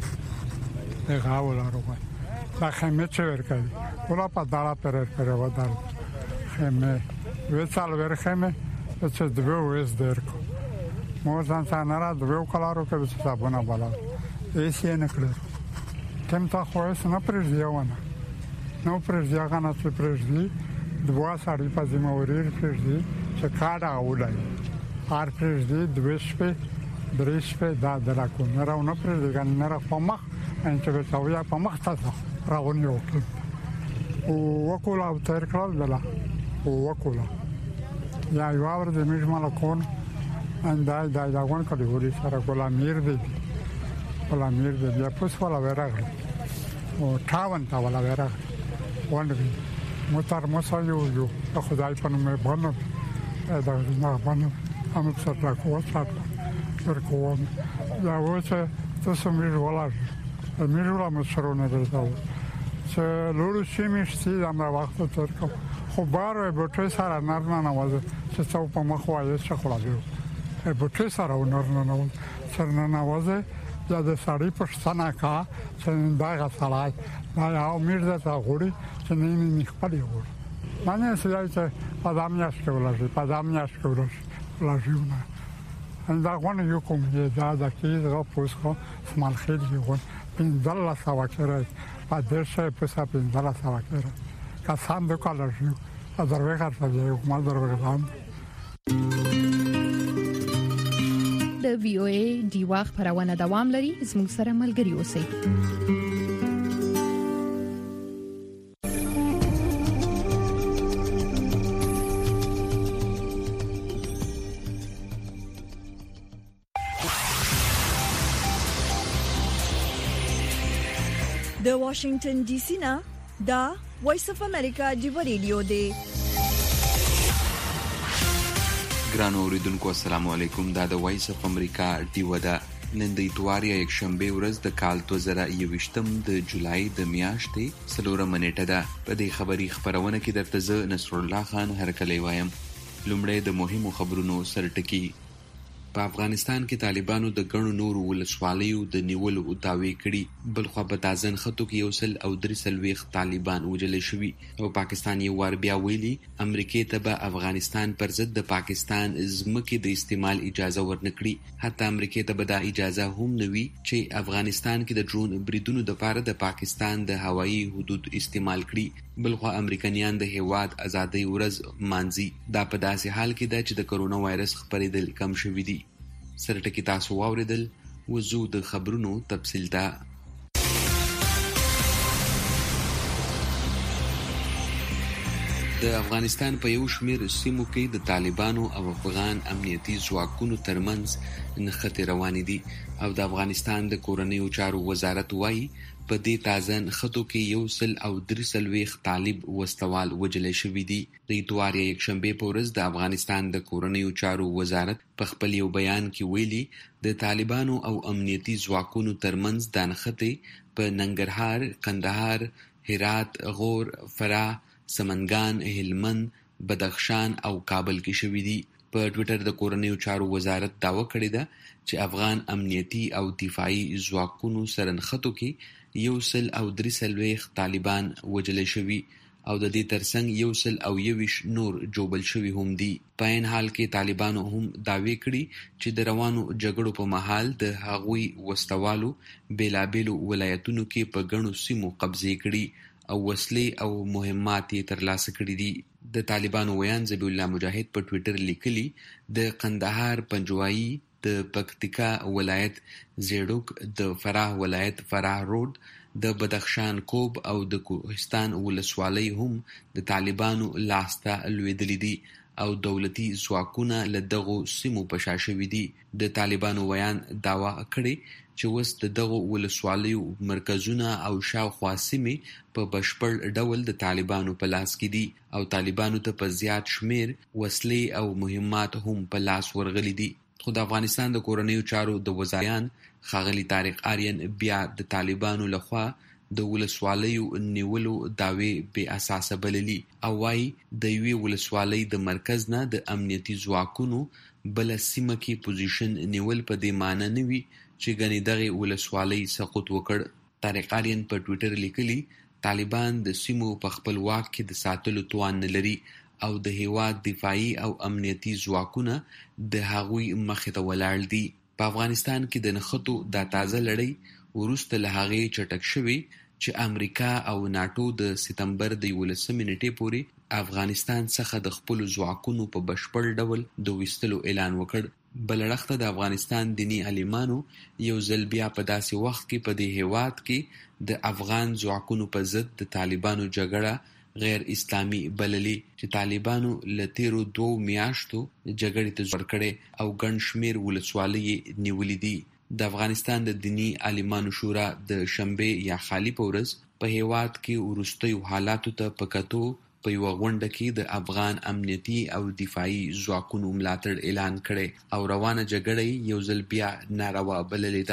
ده غاول راوي دا خمه چې ورکړي ولا په دارا پر پر ودار خمه وڅال ورخمه چې دوه وېز درکو مو ځان څنګه را دوه کلارو کې چې صابونه بالا یې سي نه کړو تم تا خو یې نه پرځیونه نو پرځیاغه چې پرځي دوه ساړي په زموري پرځي چې کاډه اولای هر پرځي دوه شپه درېش په دا دراکو نه راونه پرځي ګان نه را پمخ ان چې په تاویا پمخ تاسو راونی وکړو او وکولا تر کړل دلا او وکولا یا یو اور د میجمال کون اندای دای دا ون کړي وري سره کولا میر دی کولا میر دی بیا پوس ولا ورغلی او تاون تا ولا ورغلی وندې موتر موسا یو یو خدای په نوم باندې دا نه باندې هم څه تا کوه ورکوم دا وڅه تاسو مې ولا مې ولا مسرونه درته چې لورو شي مشتي د وخت تر کو خو بار بوټي سره نرمه نوازه چې څو په مخ وایي چې خلاصو بوټي سره نرمه نوازه سره نوازه یا د سړی پښتنه کا چې دا غسلای دا یو میرزه تا غوړي چې نه نه خپل غوړي باندې سړی چې پدامیاش کولای پدامیاش کولای لاجونه دا غوڼه یو کوم دا د کیز غو پوسکو سمال خېل یو په دله سوا کړی په درشه په سا په دله سوا کړی کا سم د کالر یو دروي خاطر یو مال دروي ځان د وی او ای دی واخ پرونه دوام لري زموږ سره ملګری اوسئ. د واشنگټن ډي سي نه دا وایس اف امریکا دی ریډیو دی. ګران اوریدونکو السلام علیکم. دا د وایس اف امریکا دی ودا نن د اتواریا یک شنبه ورځ د کال دوه زره یوویشتم د جولای د میاشتې څلورمه نیټه ده. په دې خبري خبرونه کې درته زه نصر الله خان هرکلی وایم. لومړی د مهمو خبرونو سرټکی. په افغانستان کې طالبانو د ګڼو نورو ولسوالیو د نیولو دعوی کړي. بلخو په دازن خطو کې یو سل او درې سلويخ طالبان وجل شوي او پاکستان یې ور بیا ویلي امریکای ته به افغانستان پر ضد د پاکستان ځمکې د استعمال اجازه ورنکړي. حتی امریکای ته به دا اجازه هم نوي چې افغانستان کې د ډرون بریدونو د پاره د پاکستان د هوایي حدود استعمال کړي. بلخو امریکایان د هیواد ازادي ورځ مانځي. دا په داسې حال کې ده چې د کرونا وایرس خپرېدل کم شوي دي. سرټکی تاسو واوریدل. وزو د خبرونو تفصیل ته. د افغانستان په یو شمېر سیمو کې د طالبانو او افغان امنیتي ځواکونو ترمنځ نښتې روانې دي او د افغانستان د کورنیو چارو وزارت وایي په دې تازه نښتو کې یو سل او درې سلويخ طالب وسوال وجل شوي دي. د اتواریا یک شنبه په ورځ د افغانستان د کورنیو چارو وزارت په خپل یو بیان کې ویلي د طالبانو او امنیتي ځواکونو ترمنځ د نښتې په ننګرهار، قندهار، هرات، غور، فراه، سمنګان، هلمند، بدخشان او کابل کې شوي دي. په ټوئیټر د کورنیو چارو وزارت داوا کړې ده چې افغان امنیتي او دفاعي ځواکونو سره نښتو کې یو سل او درې سلويخ طالبان وجل شوي او د دې ترڅنګ یو سل او یویش نور جوبل شوي هم دي. په عین حال کې طالبانو هم داوی کړي چې د روانو جګړو په مهال د هغوی وسوالو بیلابیلو ولایتونو کې په ګڼو سیمو قبضې کړي او وسلې او مهمات یې ترلاسه کړي دي. د طالبانو ویان ذبیح الله مجاهد په ټوئیټر لیکلي د قندهار پنجوایي، د پکتیکا ولایت زیړوک، د فراه ولایت فراه روډ، د بدخشان کوب او د کوهستان ولسوالۍ هم د طالبانو لاسته لویدلې دي او دولتي ځواکونه له دغو سیمو په شا شوي دي. د طالبانو ویان داوا کړې چې اوس د دغو ولسوالیو مرکزونه او شاوخوا سیمې په بشپړ ډول د طالبانو په لاس کې دي او طالبانو ته په زیات شمیر وسلې او مهمات هم په لاس ورغلي دي. خو د افغانستان د کورنیو چارو د وزارت ښاغلي طارق آرین بیا د طالبانو لخوا د ولسوالیو نیولو دعوی بې اساسه بللي او وايي د یوې ولسوالۍ د مرکز نه د امنیتي ځواکونو بل سیمه کې پوزیشن نیول په دې معنی نه وي چې ګنې دغه ولسوالۍ سقوط وکړ. طارق آرین په ټوئیټر لیکلي طالبان د سیمو په خپل واک کې د ساتلو توان نه لري او د هیواد دفاعي او امنیتي ځواکونه د هغوی مخې ته ولاړ دي. په افغانستان کې د نښتو دا تازه لړۍ وروسته له هغې چټک شوې چې امریکا او ناټو د سپتمبر د یولسمې نیټې پورې افغانستان څخه د خپلو ځواکونو په بشپړ ډول د ویستلو اعلان وکړ. بل اړخته د افغانستان دیني عالمانو یو ځل بیا په داسې وخت کې په دې هیواد کې د افغان ځواکونو په ضد د طالبانو جګړه غیر اسلامي بللي چې طالبانو له تیرو دوو میاشتو جګړې ته زور کړي او ګڼ شمېر ولسوالۍ نیولې دي. د افغانستان د دیني عالمانو شورا د شنبه یا خالی په ورځ په هیواد کې وروستیو حالاتو ته په کتو په یوه غونډه کې د افغان امنیتي او دفاعي ځواکونو ملاتړ اعلان کړی او روانه جګړه یو ځل بیا ناروا بللې ده.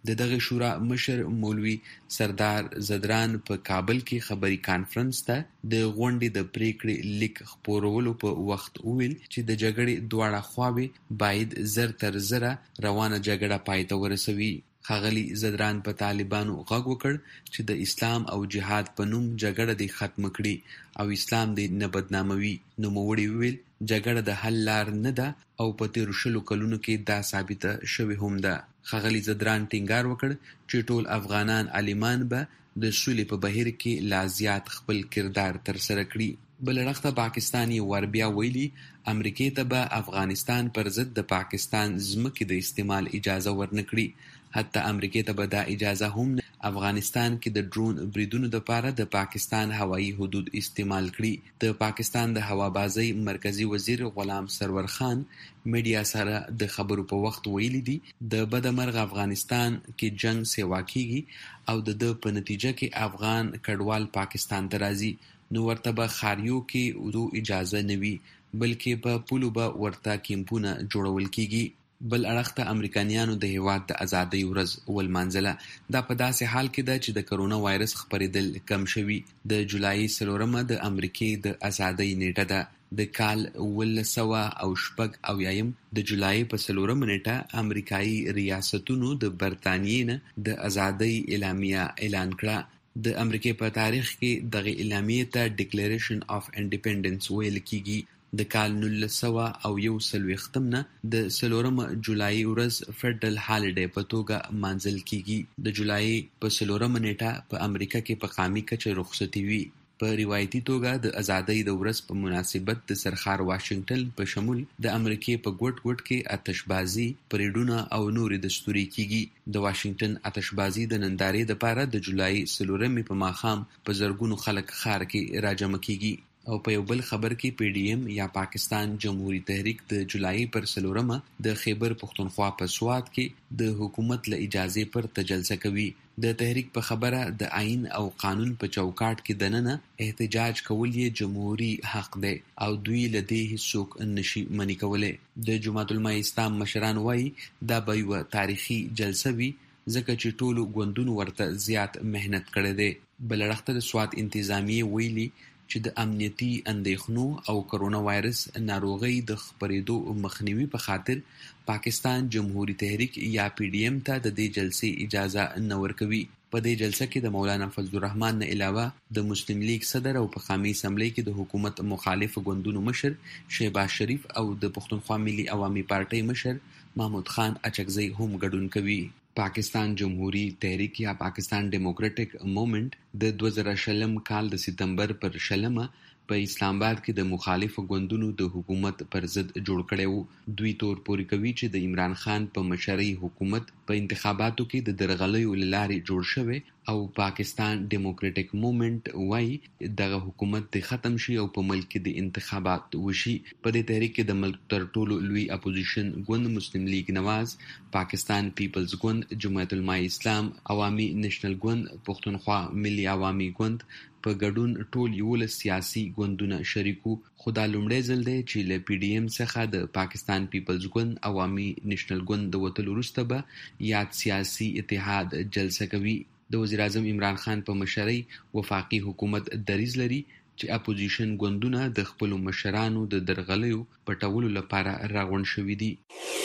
د دغه شورا مشر مولوي سردار زدران په کابل کې خبري کانفرنس ته د غونډې د پریکړې لیک خپرولو په وخت ویل چې د جګړې دواړه خواوې باید زر تر زره روانه جګړه پای ته ورسوي. ښاغلي زدران په طالبانو غږ وکړ چې د اسلام او جهاد په نوم جګړه دې ختم کړي او اسلام دې نه بدناموي. نوموړي وویل جګړه د حل لار نه ده او په تیرو شلو کلونو کې دا ثابته شوې هم ده. ښاغلي زدران ټینګار وکړ چې ټول افغانان عالمان به د سولې په بهیر کې لا زیات خپل کردار ترسره کړي. بل اړخ ته پاکستان یې ور بیا ویلي امریکې ته به افغانستان پر ضد د پاکستان ځمکې د استعمال اجازه ورنکړي. حتی امریکې ته به دا اجازه هم افغانستان کې د ډرون بریدونو لپاره د پاکستان هوایي حدود استعمال کړي. د پاکستان د هوابازۍ مرکزی وزیر غلام سرور خان میډیا سره د خبرو په وخت ویلي دي د بدمرغ افغانستان کې جنگ سیوا کیږي او د د په نتیجه کې افغان کډوال پاکستان ته راځي نو ورته به خاریو کې ودو اجازه نه وي بلکې په پولو به ورته کیمپونه جوړول کیږي. بل اړخ ته امریکایانو د هیواد د ازادۍ ورځ ولمانځله. دا په داسې حال کې ده چې د کرونا وایرس خپرېدل کم شوي. د جولای څلورمه د امریکې د ازادۍ نیټه ده. د کال اوولس سوه او شپږ اویایم د جولای په څلورمه نیټه امریکایي ریاستونو د برطانیې نه د ازادۍ اعلامیه اعلان کړه. د امریکې په تاریخ کې دغه اعلامیې ته ډیکلیریشن اف انډیپندنس ویل کیږي. د کال نولس سوه او یو څلوېښتم نه د څلورمه جولای ورځ فیډرل هالیډے په توګه مانځل کیږي. د جولای په څلورمه نیټه په امریکا کې په قامي کچه رخصتي وي. په روایتي توګه د ازادۍ د ورځ په مناسبت د سرخار واشنگټن په شمول د امریکې په ګوټ ګوټ کې آتشبازي پریډونه او نورې دستوري کیږي. د واشنگټن آتشبازي د نندارې لپاره د جولای څلورمې په ماښام په زرګونو خلک ښار کې راجمع کیږي. او په یو بل خبر کې پی ډی ایم یا پاکستان جمهوریت تحریک د جولای پر څلورمه د خیبر پختونخوا په سوات کې د حکومت له اجازه پر تجلسه کوي. د تحریک په خبره د آئین او قانون په چوکاټ کې دننه احتجاج کول یې جمهوری حق دی او دوی له دې هیڅوک نشي منې کولی. د جماعت العلماء اسلام مشران وایي دا به یوه تاریخي جلسه وي ځکه چې ټولو ګوندونو ورته زیات مهنت کړی دی. بل اړخ ته د سوات انتظامیې ویلي چې د امنیتي اندېښنو او کرونا وایرس ناروغۍ د خپرېدو مخنیوي په خاطر پاکستان جمهوریت تحریک یا پی ډی ایم ته د دې جلسې اجازه نه ورکوي. په دې جلسه کې د مولانا فضل الرحمن نه علاوه د مسلم لیگ صدر او په قومي اسمبلی کې د حکومت مخالف ګوندونو مشر شهباز شریف او د پښتونخوا ملي عوامي پارټۍ مشر محمود خان اچکزی هم ګډون کوي. پاکستان جمهوری تحریک یا پاکستان ډیموکراټک موومېنټ د دوه زره شلم کال د سپتمبر پر شلمه په اسلام آباد کې د مخالفو ګوندونو د حکومت پر ضد جوړ کړی وو. دوی تور پورې کوي چې د عمران خان په مشرۍ حکومت په انتخاباتو کې د درغلیو له لارې جوړ شوی او پاکستان ډیموکراټک موومېنټ وایي دغه حکومت د ختم شي او په ملک کې د انتخابات وشي. په دې تحریک کې د ملک تر ټولو لوی اپوزیشن ګوند مسلم لیگ نواز، پاکستان پیپلز ګوند، جمعیت العلماء اسلام، عوامي نیشنل ګوند، پښتونخوا ملي عوامي ګوند په ګډون ټول یولس سیاسي ګوندونه شریکو. خو دا لومړی ځل دی چې له پی ډی ایم څخه د پاکستان پیپلز ګوند، عوامي نیشنل ګوند د وتلو وروسته به یاد سیاسي اتحاد جلسه کوي. د وزیر اعظم عمران خان په مشرۍ وفاقي حکومت دریځ لري چې اپوزیشن ګوندونه د خپلو مشرانو د درغلیو پټولو لپاره راغونډ شوي دي.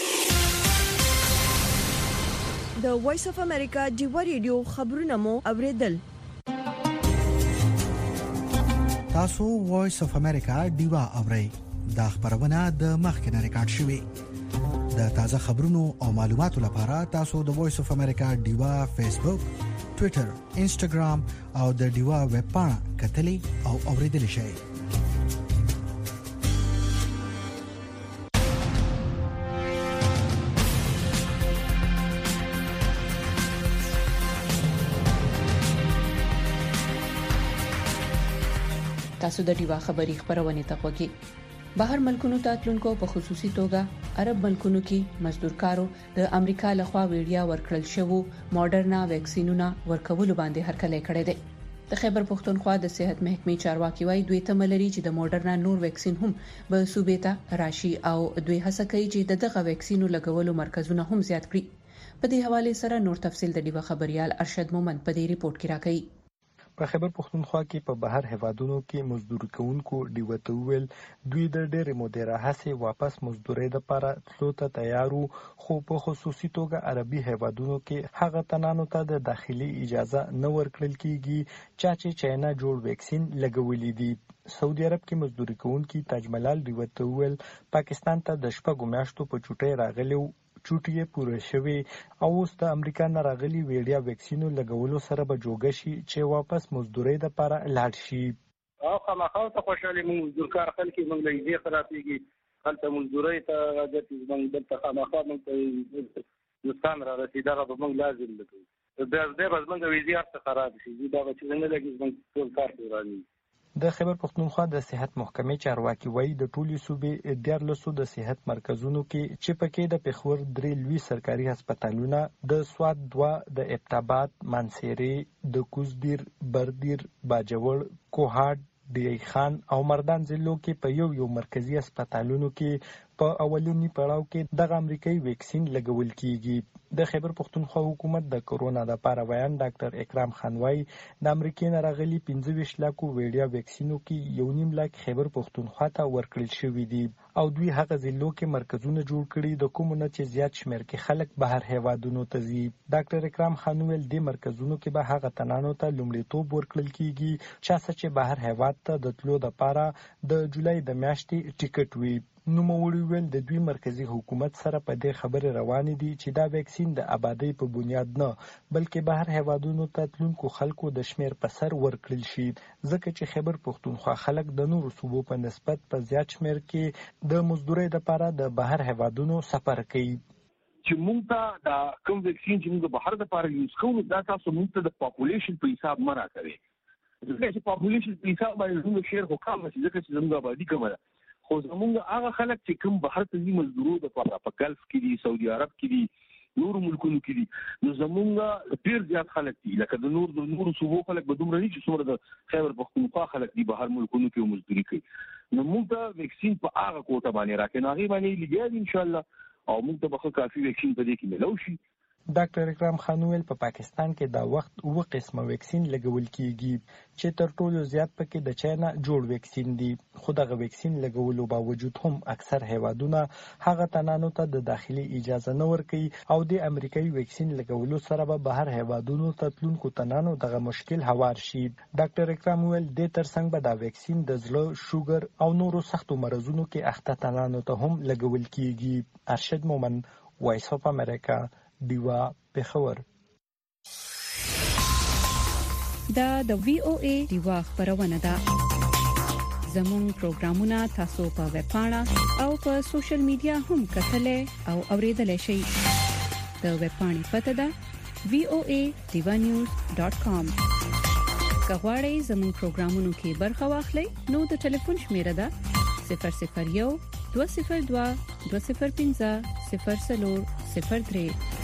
د وایس اف امریکا ډیوا ریډیو خبرونه مو اوریدل. تاسو وایس اف امریکا ډیوا اورئ. دا خبرونه د مخکنه ریکارډ شوې. د تازه خبرونو او معلوماتو لپاره تاسو د وایس اف امریکا ډیوا فیسبوک، ټوئیټر، انسټاګرام او د ډیوا ویب پاڼه کتلې او اوریدل شئ. تاسو د ډیوا خبري خبرونه ته وګورئ. بهر ملکونو ته تلونکو په خصوصي توګه عرب ملکونو کې مزدورکارو د امریکا لخوا ویډیا ورکړل شوی ماډرنا ویکسینونه ورکول باندې هرکلی کړی دی. د خیبر پختونخوا د صحت محکمې چارواکي وايي دوی ته ملري چې د ماډرنا نور ویکسین هم به صوبې ته راشي او دوی هڅه کوي چې دغه ویکسینو لګولو مرکزونه هم زیات کړي. په دې حواله سره نور تفصيل د ډیوه خبريال ارشد مومند په دې ریپورت کې راکړي. په خیبر پښتونخوا کې په بهر هیوادونو کې مزدوري کوونکو ډیوته ویل دوی د ډېرې مودې راهیسې واپس مزدوري لپاره تلو ته تیار وو، خو په خصوصي توګه عربي هیوادونو کې هغه تنانو ته د داخلي اجازه نه ورکړل کیږي چې چاینا جوړ ویکسین لګولې دي. سعودي عرب کې مزدوري کوونکي تاج ملال ډیوته ویل پاکستان ته د شپږو میاشتو په چوټۍ راغلی چوټي پوره شوی او اوس د امریکا نه راغلي ویډیا ویکسینو لګولو سره به جوړ شي چې واپس مزدوري د لپاره لاړ شي. او خامخا ته خوشاله مزدور کار خلک موږ له دې خرابېږي خلک مزدوري ته د موږ د خامخا موږ نقصان را رسیدغه به موږ لازم ده د دې بس موږ ویزیار ته خراب شي دا چې نه لګي موږ ټول کار کوي. د خیبر پښتونخوا د صحت محکمې چارواکي وایي د ټولي صوبې دیارلسو د صحت مرکزونو کې چې پکې د پېښور درې لوی سرکاري هسپتالونه د سواد دوه د ابتاباد منصيري د کوزدیر بردیر باجوړ کوهاټ ډی خان او مردان ضلعو کې په یو یو مرکزی هسپتالونو کې په اولنی پړاو کې د امریکایي ویکسین لګول کیږي. د خیبر پښتونخوا حکومت د کورونا د لپاره ویان ډاکټر اکرام خان وايي د امریکای نه راغلي پنځه ویشت لکو ویډیا ویکسینو کې یو نیم لک خیبر پښتونخوا ته ورکړل شوی دي او دوی هغه ضلعو کې مرکزونه جوړ کړي د کومونه چې زیات شمیر کې خلک بهر هیوادونو ته ځي. ډاکټر اکرام خان ویل د مرکزونو کې به هغه تنانو ته لومړیتوب ورکړل کیږي چې بهر هیواد ته د تلو د لپاره د جولای د میاشتې ټیکټ وي. نو موري ویل د دوی مرکزی حکومت سره په دې خبره روانې دي چې دا ویکسین د آبادی په بنیاد نه بلکې بهر هیوادونو ته تلونکو خلکو د شمیر په سر ورکړل شي ځکه چې خیبر پښتونخوا خلک د نورو صوبو په نسبت په زیات شمیر کې د مزدوري لپاره د بهر هیوادونو سفر کوي. چې موږ ته دا کوم ویکسین چې موږ بهر د لپاره یوز کوو دا تاسو موږ ته د پاپولیشن په حساب مرا کوي ځکه چې پاپولیشن په حساب باندې موږ شیر حکام چې ځکه چې موږ آبادی کومه خو زمونږ هغه خلک چې کوم بهر ته دي مزدورو د لپاره په ګلف کې دي سعودي عرب کې دي نور ملکونو کې دي نو زمونږ ډیر زیات خلک دي لکه د نور د نور صوبو خلک به دومره نه چې څومره د خیبر پښتونخوا خلک دي بهر ملکونو کې مزدوري کوي. نو موږ ته ویکسین په هغه کوټه باندې راکې نو هغه باندې لګیا ان شاء الله او موږ ته به کافي ویکسین په دې کې ملو شي. ډاکټر اکرام خان ویل په پاکستان کې دا وخت اوه قسمه ویکسین لګول کیږي چې تر ټولو زیات پکې د چاینا جوړ ویکسین دي خو دغه ویکسین لګولو باوجود هم اکثر هیوادونه هغه تنانو ته د داخلي اجازه نه ورکوي او د امریکایي ویکسین لګولو سره به بهر هیوادونو ته تلونکو تنانو دغه مشکل هوار شي. ډاکټر اکرام ویل د ترڅنګ به دا ویکسین د زړه شوګر او نورو سختو مرزونو کې اخته تنانو ته هم لګول کیږي. ارشد مومند وایس اف امریکا دیوا پېښور. دا د وی او ای دیوا خبرونه ده. زموږ پروګرامونه تاسو په ویب پاڼه او په سوشل میډیا هم کتلای او اوریدلای شئ. د ویب پاڼې پته ده وی او ای دیوا نیوز ډاٹ کام. کغواړئ زموږ پروګرامونو کې برخه واخلئ نو د ټلیفون شمیره ده صفر صفر یو دوه صفر دوه دوه صفر پنځه صفر صفر صفر درې.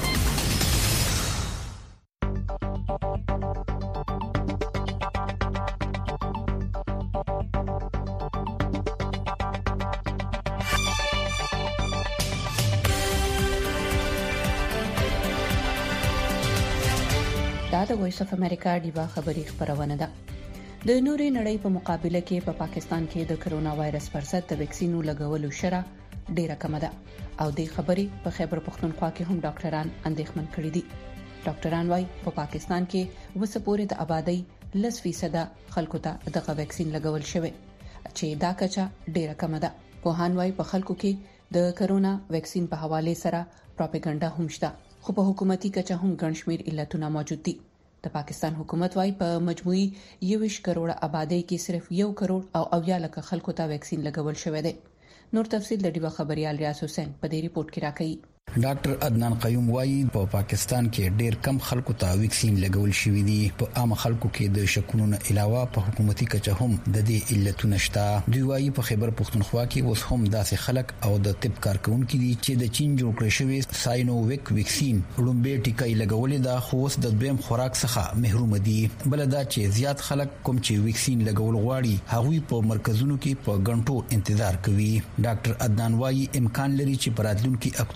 دا د وایس اف امریکا دیوا خبری خبرونه ده. د نوري نړۍ په مقابله کې په پا پاکستان کې د کرونا وایرس پر ضد د ویکسینو لګولو شره ډیره کم ده او د خبري په خیبر پښتونخوا کې هم ډاکټران اندېښمن کړي دي. ډاکټران وايي په پا پاکستان کې وسپورې د آبادی لس فیصد خلکو ته دغه ویکسین لګول شوی چې دا کچا ډیره کم ده. په هان وايي په خلکو کې د کرونا ویکسین په حواله سره پروپاګاندا هم شته خو په حکومتي کچا هم ګڼ شمیر علتونه موجود دي. د پاکستان حکومت وايي په مجموعي یوش کروڑ آبادی کې صرف یو کروڑ او اویا لک خلکو ته ویکسین لګول شوی دی. نور تفصیل د ډیوا خبريال ریاض حسین په دې ریپورت کې راکړي. ډاکټر عدنان قیوم وايي په پاکستان کې ډېر کم خلکو ته ویکسین لګول شوی دي. په عام خلکو کې د شکونو نه علاوه په حکومتي کچه هم د دې علتونه شته. دوی وايي په خیبر پښتونخوا کې اوس هم داسې خلک او د طب کارکونکو دي چې د چین جوړ کړی شوی ساينو ویک ویکسین لومبه ټیکای لګولې ده خو اوس د دویم خوراک څخه محروم دي. بل دا چې زیات خلک کوم چې ویکسین لګول غواړي هغوی په مرکزونو کې په غنټو انتظار کوي. ډاکټر عدنان وايي امکان لري چې په راتلونکي اکتوبر او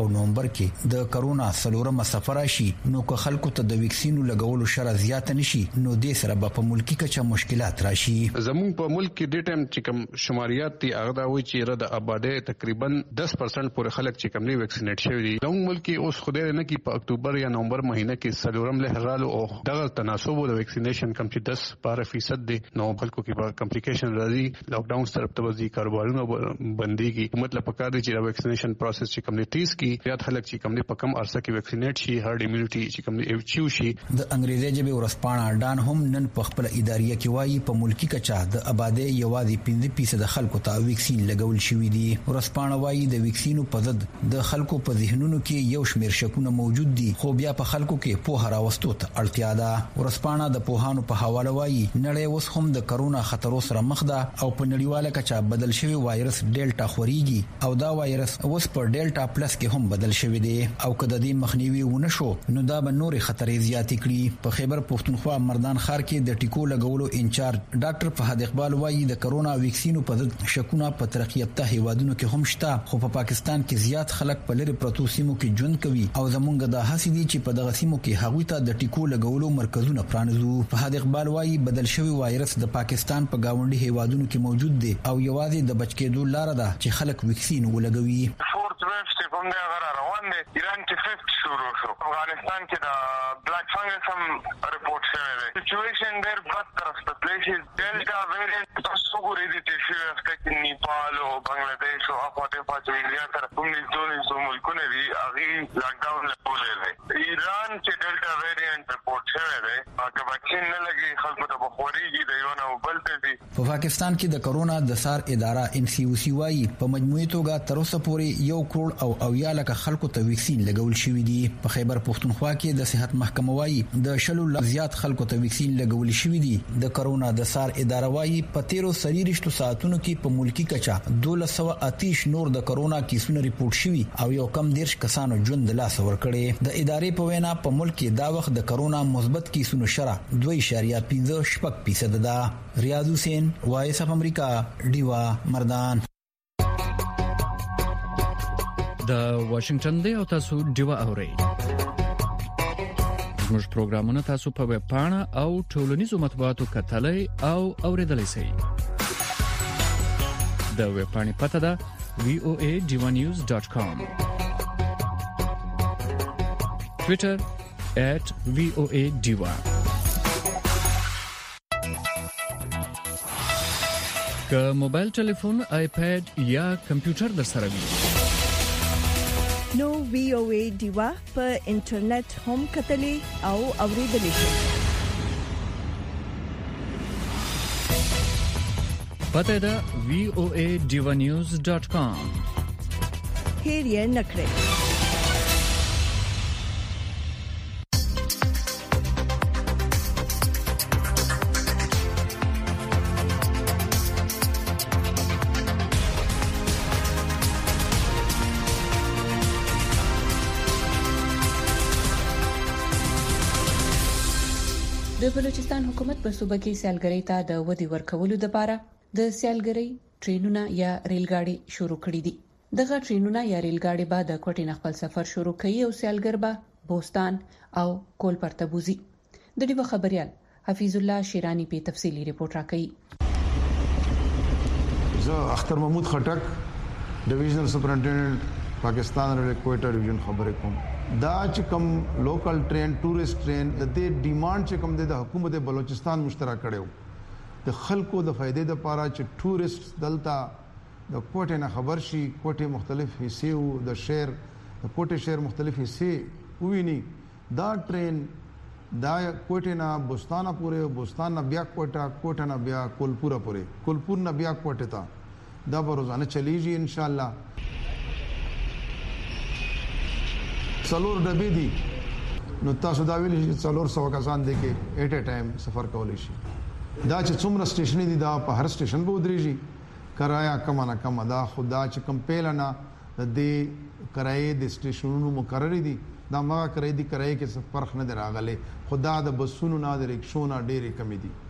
او نومبر کې د کرونا سلورمه سفر شي نو که خلکو ته د ویکسینو لګولو شره زیات نشي نو د سره په ملکی کچا مشکلات راشي. زمون په ملک کې د ټیم چې کوم شماریات دي هغه دا وایي چې را د آبادی تقریبا دس پرسنټ پورې خلک چې کوم نه ویکسینیټ شوی دي. زمون ملک کې اوس خدای نه کې په اکتوبر یا نومبر مهینه کې سلورم له غالو او دغه تناسب د ویکسینیشن کم چې دس بارہ فیصد دي نو خلکو کې به کمپلیکیشن راځي. لاک ډاون طرف ته وځي کاروبارونه بنديږي. مطلب پکار دي چې ویکسینیشن پروسس چې کوم نه تیز کی زیات خلک چې کوم نه په کم عرصه کې ویکسینیټ شي هرډ ایمیونټي چې کوم نه ایچیو شي. د انګریزي ژبه ورسپانه ډان هم نن په خپل اداریه کې وایي په ملکی کچا د آبادی یوازې پنځه فیصد خلکو ته ویکسین لګول شوی دي. ورسپانه وایي د ویکسینو په ضد د خلکو په ذهنونو کې یو شمېر شکونه موجود دي خو بیا په خلکو کې په هراوستو ته اړتیا ده. ورسپانه د پوهانو په حواله وایي نړۍ اوس هم د کرونا خطر سره مخ ده او په نړیواله کچا بدل شوی وایرس ډیلټا خوريږي او دا وایرس اوس په ډیلټا پلس کې هم بدل شوی دی او کله د مخنیوي ونه شو نو دا به نور خطرې زیاتې کړي. په خیبر پښتونخوا مردان ښار کې د ټیکو لګولو انچارج ډاکټر فهد اقبال وایي د کرونا ویکسینو په ضد شکونه په ترقی یافته هیوادونو کې هم شته خو په پاکستان کې زیات خلک په لری پروتو سیمو کې ژوند کوي او زمونږ د هڅې دي چې په دغه سیمو کې هغوی ته د ټیکو لګولو مرکزونه پرانیزو. فهد اقبال وایي بدل شوی وایرس د پاکستان په گاونډي هیوادونو کې موجود دی او یوازې د بچ کېدو لار ده چې خلک ویکسین ولګوي. کوم دا غره روان دي ایران کې ففت شروع شو. افغانستان کې د بلیک فنګس هم رپورټ شوی دی. سچويشن ډېر بد طرف ته تللی. ډیلټا ویریانټ تاسو ګورئ د تشو افیکټ نیپال او بنگلاديش او افغانستان په چیریا تر کوم دي ټول ملکونه دي هغه لاک ډاون لګولې دي. ایران چې ډیلټا ویریانټ رپورټ شوی دی هغه وکسین نه لګي خلکو ته بخوريږي د یو نه بل ته دي. په پاکستان کې د کرونا د سار اداره ان سی او سی وايي په مجموعي توګه تر اوسه پورې یو کروڑ او اویا لکه خلکو ته ویکسین لګول شوی دی. په خیبر پښتونخوا کې د صحت محکمه وايي د شلو زیات خلکو ته ویکسین لګول شوی دی. د کرونا د سار اداره وايي په تیرو سریرشتو ساعتونو کې په ملکی کچا دولس سوه اتیش نور د کرونا کیسونه ریپورت شوی او یو کم دیرش کسانو ژوند له لاس ورکړي. د ادارې په وینا په ملک کې دا وخت د کرونا مثبت کیسونو شرح دوه اعشاریه پنځه شپږ فیصد ده. ریاض حسین وایس اف امریکا ډیوا مردان. د واشنگټن دی او تاسو ډیوا اورئ. زموږ پروګرامونه تاسو په ویب پاڼه او ټولنیزو مطبوعاتو کتلای او اوریدلای شئ. د ویب پاڼې پته ده وی او ای ډیوا نیوز ډاټ کام. ټوئیټر ایٹ وی او ای ډیوا. که موبایل ټلیفون، آیپاد یا کمپیوټر در سره وي نو وی او ای ډیوا په انټرنیټ هم کتلی او اوریدلی شئ. پته ده وی او ای ډیوا نیوز ډاټ کام. هیر یې نکړئ. د بلوچستان حکومت په صوبه کې سیالګرۍ ته د ودی ورکولو لپاره د سیالګرۍ ټرینونه یا ریلګاډي شروع کړي دي. دغه ټرینونه یا ریلګاډي به د کوټې خپل سفر شروع کوي او سیالګر به بوستان او کولپر ته بوزي. د دې خبريال حفیظ الله شیرانی په تفصیلی ریپورت راکړي. زه اختر محمود خټک ډیویژنل سپرنټینډنټ پاکستان ریل کوټه ډیویژن خبرې کوم. دا چې کوم لوکل ټرین ټورست ټرین د دې ډیماند چې کوم د حکومت بلوچستان مشترک کړو د خلکو د فائدې لپاره چې ټورست دلته د کوټې نه خبر شي. کوټې مختلف حصے او د شهر د کوټې شهر مختلف حصے وویني. دا ټرین دا کوټې نه بوستانه پورې بوستان نه بیا کوټه کوټه نه بیا کولپور پورې کولپور نه بیا کوټه ته دا به روزانه چلیږي ان شاء الله. څلور ډبې دي نو تاسو دا ویلی چې څلور سو کسان دي کې ایټ ا ټایم سفر کولی شي. دا چې څومره سټیشن دي دا په هر سټیشن به ودرېږي. کرایه کم نه کم دا خدا چې کم پیل نه د دې کرایه د سټیشنونو مقرر دي دا ما کرایه دي کرایه کې فرق نه دراغله. خدا د بسونو نه د ریکشو نه ډېرې کمی دي.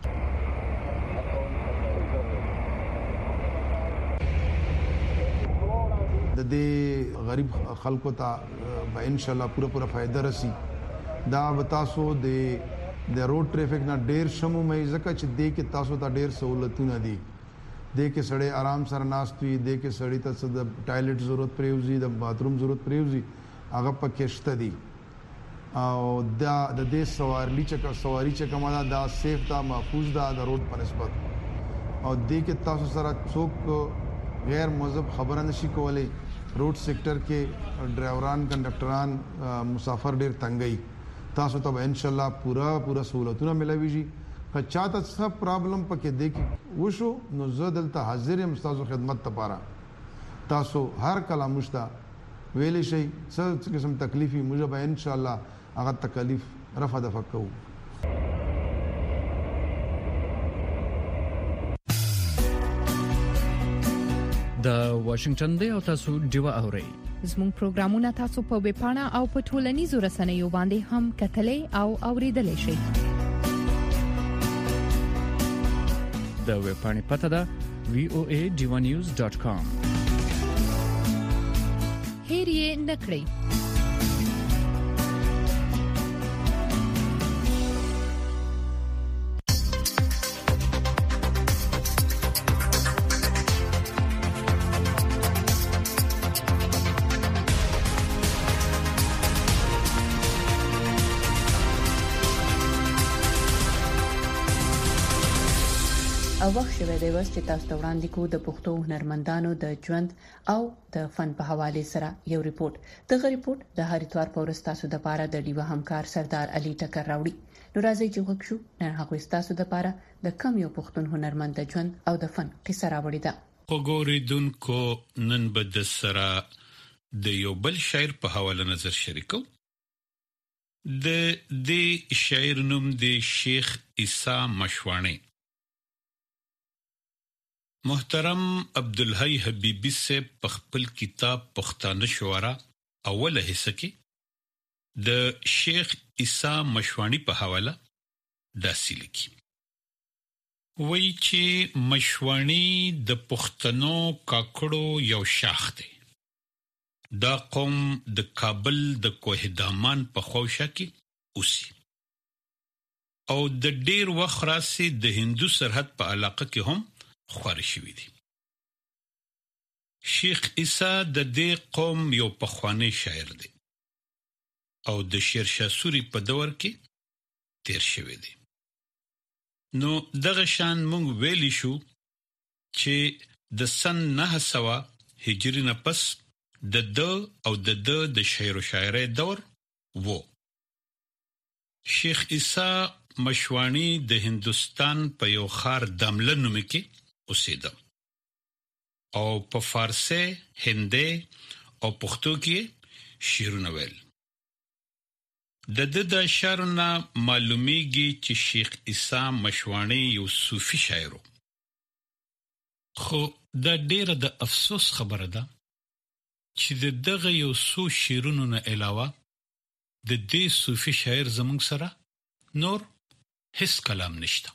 د دې غریب خلکو ته به ان شاء الله پوره پوره فائدہ رسی. دا تاسو د د روډ ټریفیک نه ډیر شمو مې ځکه چې دې کې تاسو ته ډیر سہولتونه دي. دې کې سړی آرام سره ناست وي، دې کې سړی ته د ټایلټ ضرورت پریوزي، د باتروم ضرورت پریوزي، هغه پکې شته دي. او دا د دې سوارلی چې سواری چې کومه دا سیف دا محفوظ دا د روډ په نسبت. او دې کې تاسو سره څوک غیر موظف خبره نشي کولای. روډ سېکټر کې ډرایوران کنډکټران مسافر ډیر تنګي. تاسو ته ان شاء الله پورا پورا سہولتونه ملويږي. که چاته څه پرابلم پکې دی کې وشو نو زه دلته حاضر یم تاسو خدمت لپاره. تاسو هر کله مشتا ویلې شي څه قسم تکلیفي موږ به ان شاء الله هغه تکلیف رفع دفع کوو. د واشنگټن دی او تاسو ډیوا اورئ. زموږ پروګرامونه تاسو په ویب پاڼه او په ټولنیزو رسنیو باندې هم کتلای او اوریدلای شئ. د ویب پاڼې پته ده وی او ای ډیوا نیوز ډاٹ کام. هیر یې نکړئ. او وخت شوه دی چې تاسو ته وړاندې کوو د پښتو هنرمندانو د ژوند او د فن په حواله سره یو ریپورت. دغه ریپورت د هر اتوار په ورځ تاسو د پاره د ډیوا همکار سردار علي ټکر راوړي. نو راځي چې وګورئ نن هغه تاسو د پاره د کم یو پښتون هنرمند د ژوند او د فن قصه راوړي ده. وګورئ نن به د سره د یو بل شاعر په حواله نظر شریکو. د دې شاعر نوم دی شیخ عیسی مشوانی. محترم عبدالحی حبیبی سے خپل کتاب پښتانه شعرا اوله حصہ کې د شیخ عیسی مشوانی په حواله داسې لیکي. وایي چې مشوانی د پښتنو کاکړو یو شاخ دی. دا قوم د کابل د کوه دامان په خوشه کې اوسي او د ډیر وخت راځي د هندو سرحد په علاقه کې هم خوار شوی دی. شیخ عیسی د دې قوم یو پخوانی شاعر دی او د شیرشاه سوري په دور کې تیر شوی دی. نو دغه شان مونږ ویلی شو چې د سن نه سوا هجری نه پس د د او د د د شاعر او شاعرۍ دور وو. شیخ عیسی مشوانی د هندستان په یو خار دمله نوم کې اوسېده او په فارسی، هندي او پښتو کې شعرونه ویل. د د د شعرونه معلومیږي چې شیخ عیسی مشوانی یو صوفي شاعر و. خو دا ډیره د افسوس خبره ده چې د دغه یو څو شعرونو نه علاوه د دې صوفي شاعر زموږ سره نور هیڅ کلام نشته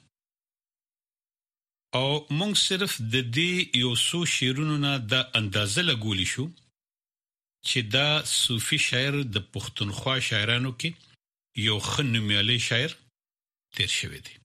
او مونږ صرف د دې یو څو شعرونو نه د اندازه لګولی شو چې دا صوفي شاعر د پښتونخوا شاعرانو کې یو خنومیالی شاعر تیر شوی دی.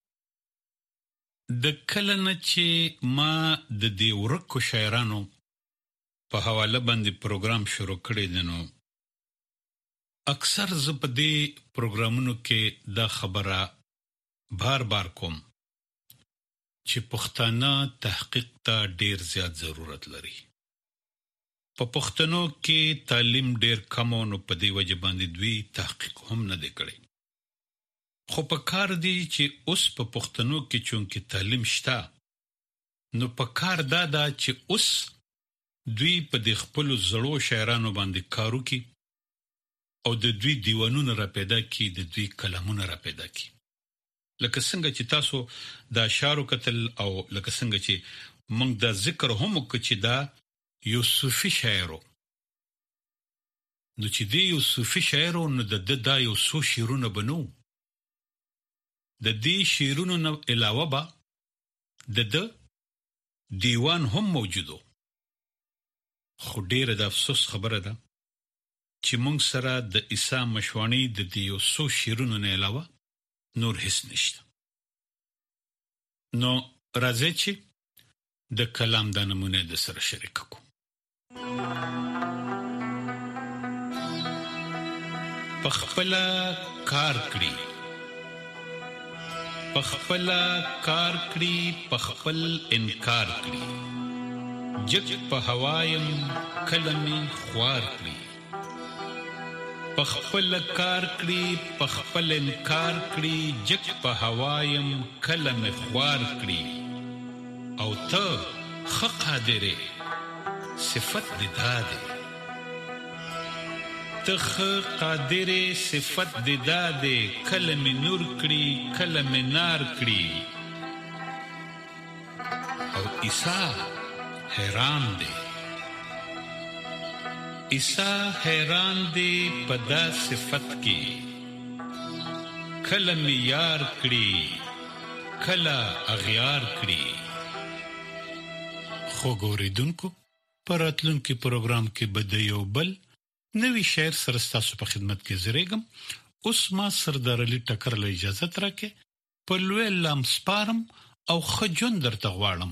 د کله نه چې ما د دې ورکو شاعرانو په حواله باندې پروګرام شروع کړی دی نو اکثر زه په دې پروګرامونو کې دا خبره بار بار کوم چې پښتانه تحقیق ته ډیر زیات ضرورت لري. په پښتنو کې تعلیم ډیر کم او په دې وجه باندې دوی تحقیق هم نه دی کړی. خو په کار دی چې اوس په پښتنو کې چونکې تعلیم شته نو په کار دا دا چې اوس دوی په د خپل زړو شاعرانو باندې کارو کې او د دوی دیوانونه را پیدا کی، د دوی کلامونه را پیدا کی. لکه څنګه چې تاسو دا اشعار کتل او لکه څنګه چې موږ دا ذکر هم وکړو چې دا یو صوفي شاعر نو چې دی یو صوفي شاعر نو د دا یو څو شعرونه بنو. د دې شعرونو نه علاوه به د د دیوان هم موجودو خو ډیره د افسوس خبره ده چې موږ سره د عیسی مشوانی د دیو سو شیرونو نه علاوه نور هیڅ نشته. نو راځي چې د کلام د نمونه د سره شریک کو. پخپلا کار کړی پخپلا کار کړی پخپل انکار کړی جګ په هوایم کلمې خوار کړی پخپل کار کړی پخپل انکار کړی جګ په هوایم کلمې خوار کړی او ته خ قادره صفت د داده تخ قادر صفت د داده کلم نور کړي کلم نار کړي او عیسی حیران دی عیسی حیران دی پدا صفت کې کلم یار کړي کلا اغیار کړي. خو ګوریدونکو پراتلونکو پروګرام کې بدیو بل نوی شعر سره ستاسو په خدمت کې زریګم. اوس ما سردار علي ټکر له اجازه ترکه په لوی لام سپارم او خجون درته غواړم.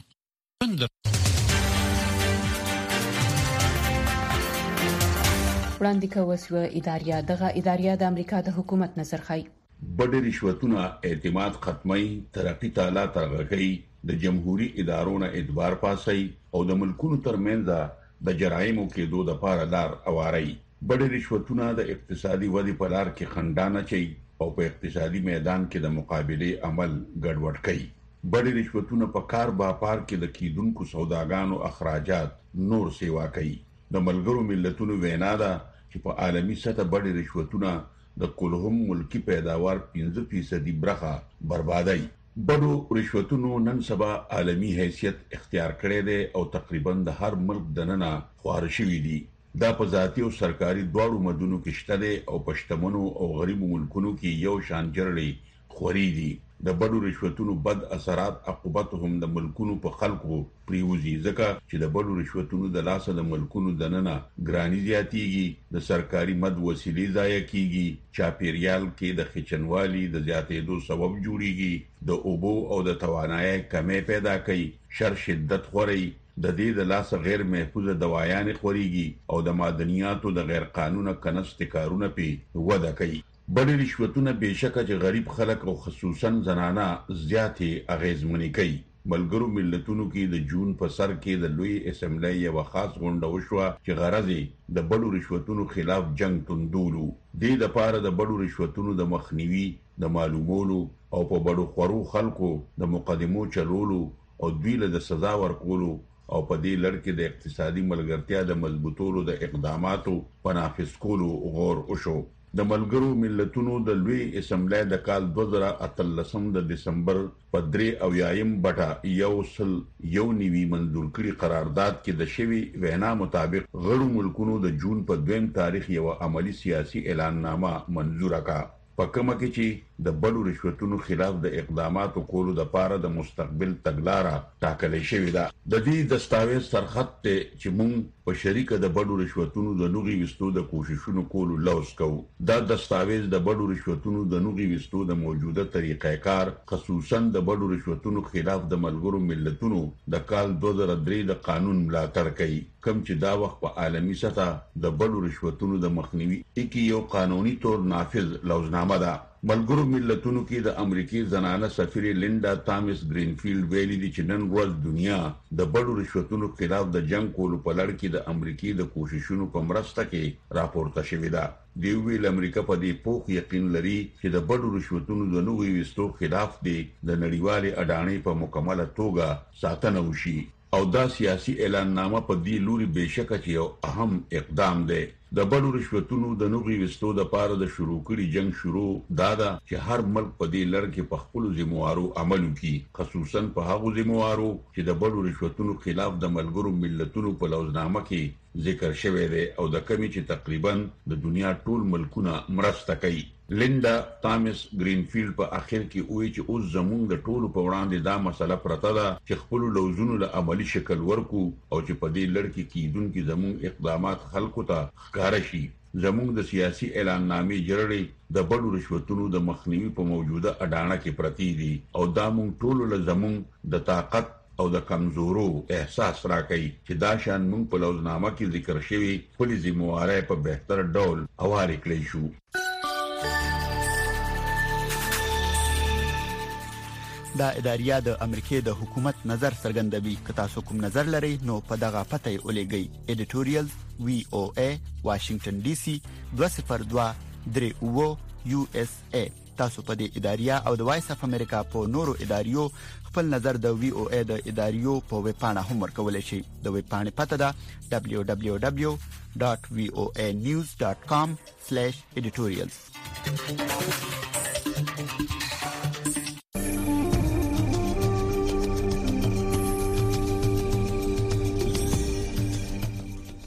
وړاندې کوي وسوه اداریا دغه اداریا د امریکا د حکومت نظر خای بډې رشوتونه اعتماد ختمي ترقی تعالی ترغکي د جمهوریت ادارو نه اعتبار پاسي او د ملکونو ترمنځ د جرایمو کې دوه د پاره لار اواري. بډې رشوتونه د اقتصادي ودې په لار کې خندانه چي او په اقتصادي میدان کې د مقابله عمل ګډوډ کوي. بډې رشوتونه په کار باپار کې د کیدونکو سوداګانو اخراجات نور سیوا کوي. د ملګرو ملتونو وینا ده چې په عالمي سطح بډې رشوتونه د کلهم ملکی پیداوار پنځه فیصد برخه بربادای. بډو رشوتونو نن سبا عالمی حیثیت اختیار کړی دی او تقریبا د هر ملک دننه خوار شوی دی. دا په ذاتی او سرکاري دواړو مدونو کې شته دی او پښتمنو او غریبو ملکونو کې یو شان جوړي خوري دي. د بډو رشوتونو بد اثرات عقوبت هم د ملکونو په خلکو پریوزي ځکه چې د بډو رشوتونو د لاسه د ملکونو دننه ګرانی زیاتیږي، د سرکاري مد وسیلې ضایع کیږي، چاپیریال کې د خچنوالي د زیاتېدو سبب جوړیږي، د اوبو او د توانایي کمی پیدا کوي، شر شدت خوري، د دې د لاس غیر محفوظه دوايان خوريږي او د معدنیاتو د غیر قانوني کنست کارونه پی وده کوي. بډې رشوتونه بهشکه چې غریب خلک او خصوصا زنانه زیاتې اغیزمنې کوي. ملګرو ملتونو کې د جون په سر کې د لوی اسمبلی یو خاص غونډه وشوه چې غرض د بډو رشوتونو خلاف جنگ توندولو. دې د پاره د بډو رشوتونو د مخنیوي، د معلومولو او په بډو خورو خلکو د مقدمو چلولو او دوی له د سزا ورکولو او په دې لړ کې د اقتصادي ملګرتیا د مضبوطولو د اقداماتو په نافذ کولو غور وشو. د ملګرو ملتونو د لوی اسمبلی د کال دوه زره اتلسم د دسمبر په درې او یایم بټه یو سل یو نیوي منظور کړي قرارداد کې د شوی وینا مطابق غړو ملکونو د جون په دویم تاریخ یو عملی سیاسي اعلان نامه منظور کړه په کومه کې چې د بډو رشوتونو خلاف د اقداماتو کولو د پاره د مستقبل تګلارې ټاکلې شوې ده. د دې دستاویز سرخط ته چې موږ په شریکه د بډو رشوتونو د نوغي وستو د کوششونو کولو لوس کوو. دا دستاویز د بډو رشوتونو د نوغي وستو د موجوده طریقې کار خصوصا د بډو رشوتونو خلاف د ملګرو ملتونو د کال دوه زره درې د قانون ملاتړ کوي، کوم چې دا وخت په عالمي سطح د بډو رشوتونو د مخنیوي کې یو قانوني تور نافذ لوزنامه ده. ملګرو ملتونو کې د امریکای زنانه سفیر لیندا تامس ګرینفیلډ ویلي دي چې نن ورځ دنیا د بډو رشوتونو خلاف د جنگ کولو په لړ کې د امریکای د کوششونو په مرسته کې راپورته شوې ده. دی ویل امریکا په دې پوخ یقین لري چې د بډو رشوتونو د نوې وستو خلاف دی د نړیوالې اډانې په مکمله توګه ساتنه وشي او دا سیاسي اعلان نامه په دې لوري بهشکه چې یو اهم اقدام دی. د بډو رشوتونو د نوغي وستو د پاره د شروع کړي جنگ شروع دادا چې هر ملک په دې لړ کې په خپل ذمہوارو عمل وکړي، خصوصا په هغو ذمہوارو چې د بډو رشوتونو خلاف د ملګرو ملتونو په لوزنامه کې ذکر شوی دی او د کمی چې تقریبا د دنیا ټول ملکونه مرسته کوي. لیندا تامس گرینفیلد په اخر کې وایي چې اوس زموږ د ټولو په وړاندې دا مسله پرته ده چې خپل لوزونو له عملی شکل ورکو او چې په دې لړ کې کیدونکو زموږ اقدامات خلکو ته ښکارا شي. زموږ د سیاسي اعلاننامې جوړې د بډو رشوتونو د مخنیوي په موجوده اډانه کې پرتی دي او دا موږ ټول له زموږ د طاقت او د کمزورو احساس راکړي چې دا شان موږ په لوزنامه کې ذکر شوی خپل ذمہواری په بهتر ډول اوارې کړی شو. دا اداریه د امریکای د حکومت نظر څرګندوي. که تاسو کوم نظر لرئ نو په دغه پته یې ولېږئ. ایډیټوریال وی او ای واشنگټن ډي سي دوه صفر دوه درې اوه یو اس ای. تاسو په دې اداریه او د وایس اف امریکا په نورو اداریو خپل نظر د وی او ای د اداریو په ویب پاڼه هم ورکولای شئ. د ویب پاڼې پته ده دبليو دبليو دبليو ډاټ وی او ای نیوز ډاټ کام سلیش ایډیټوریالز.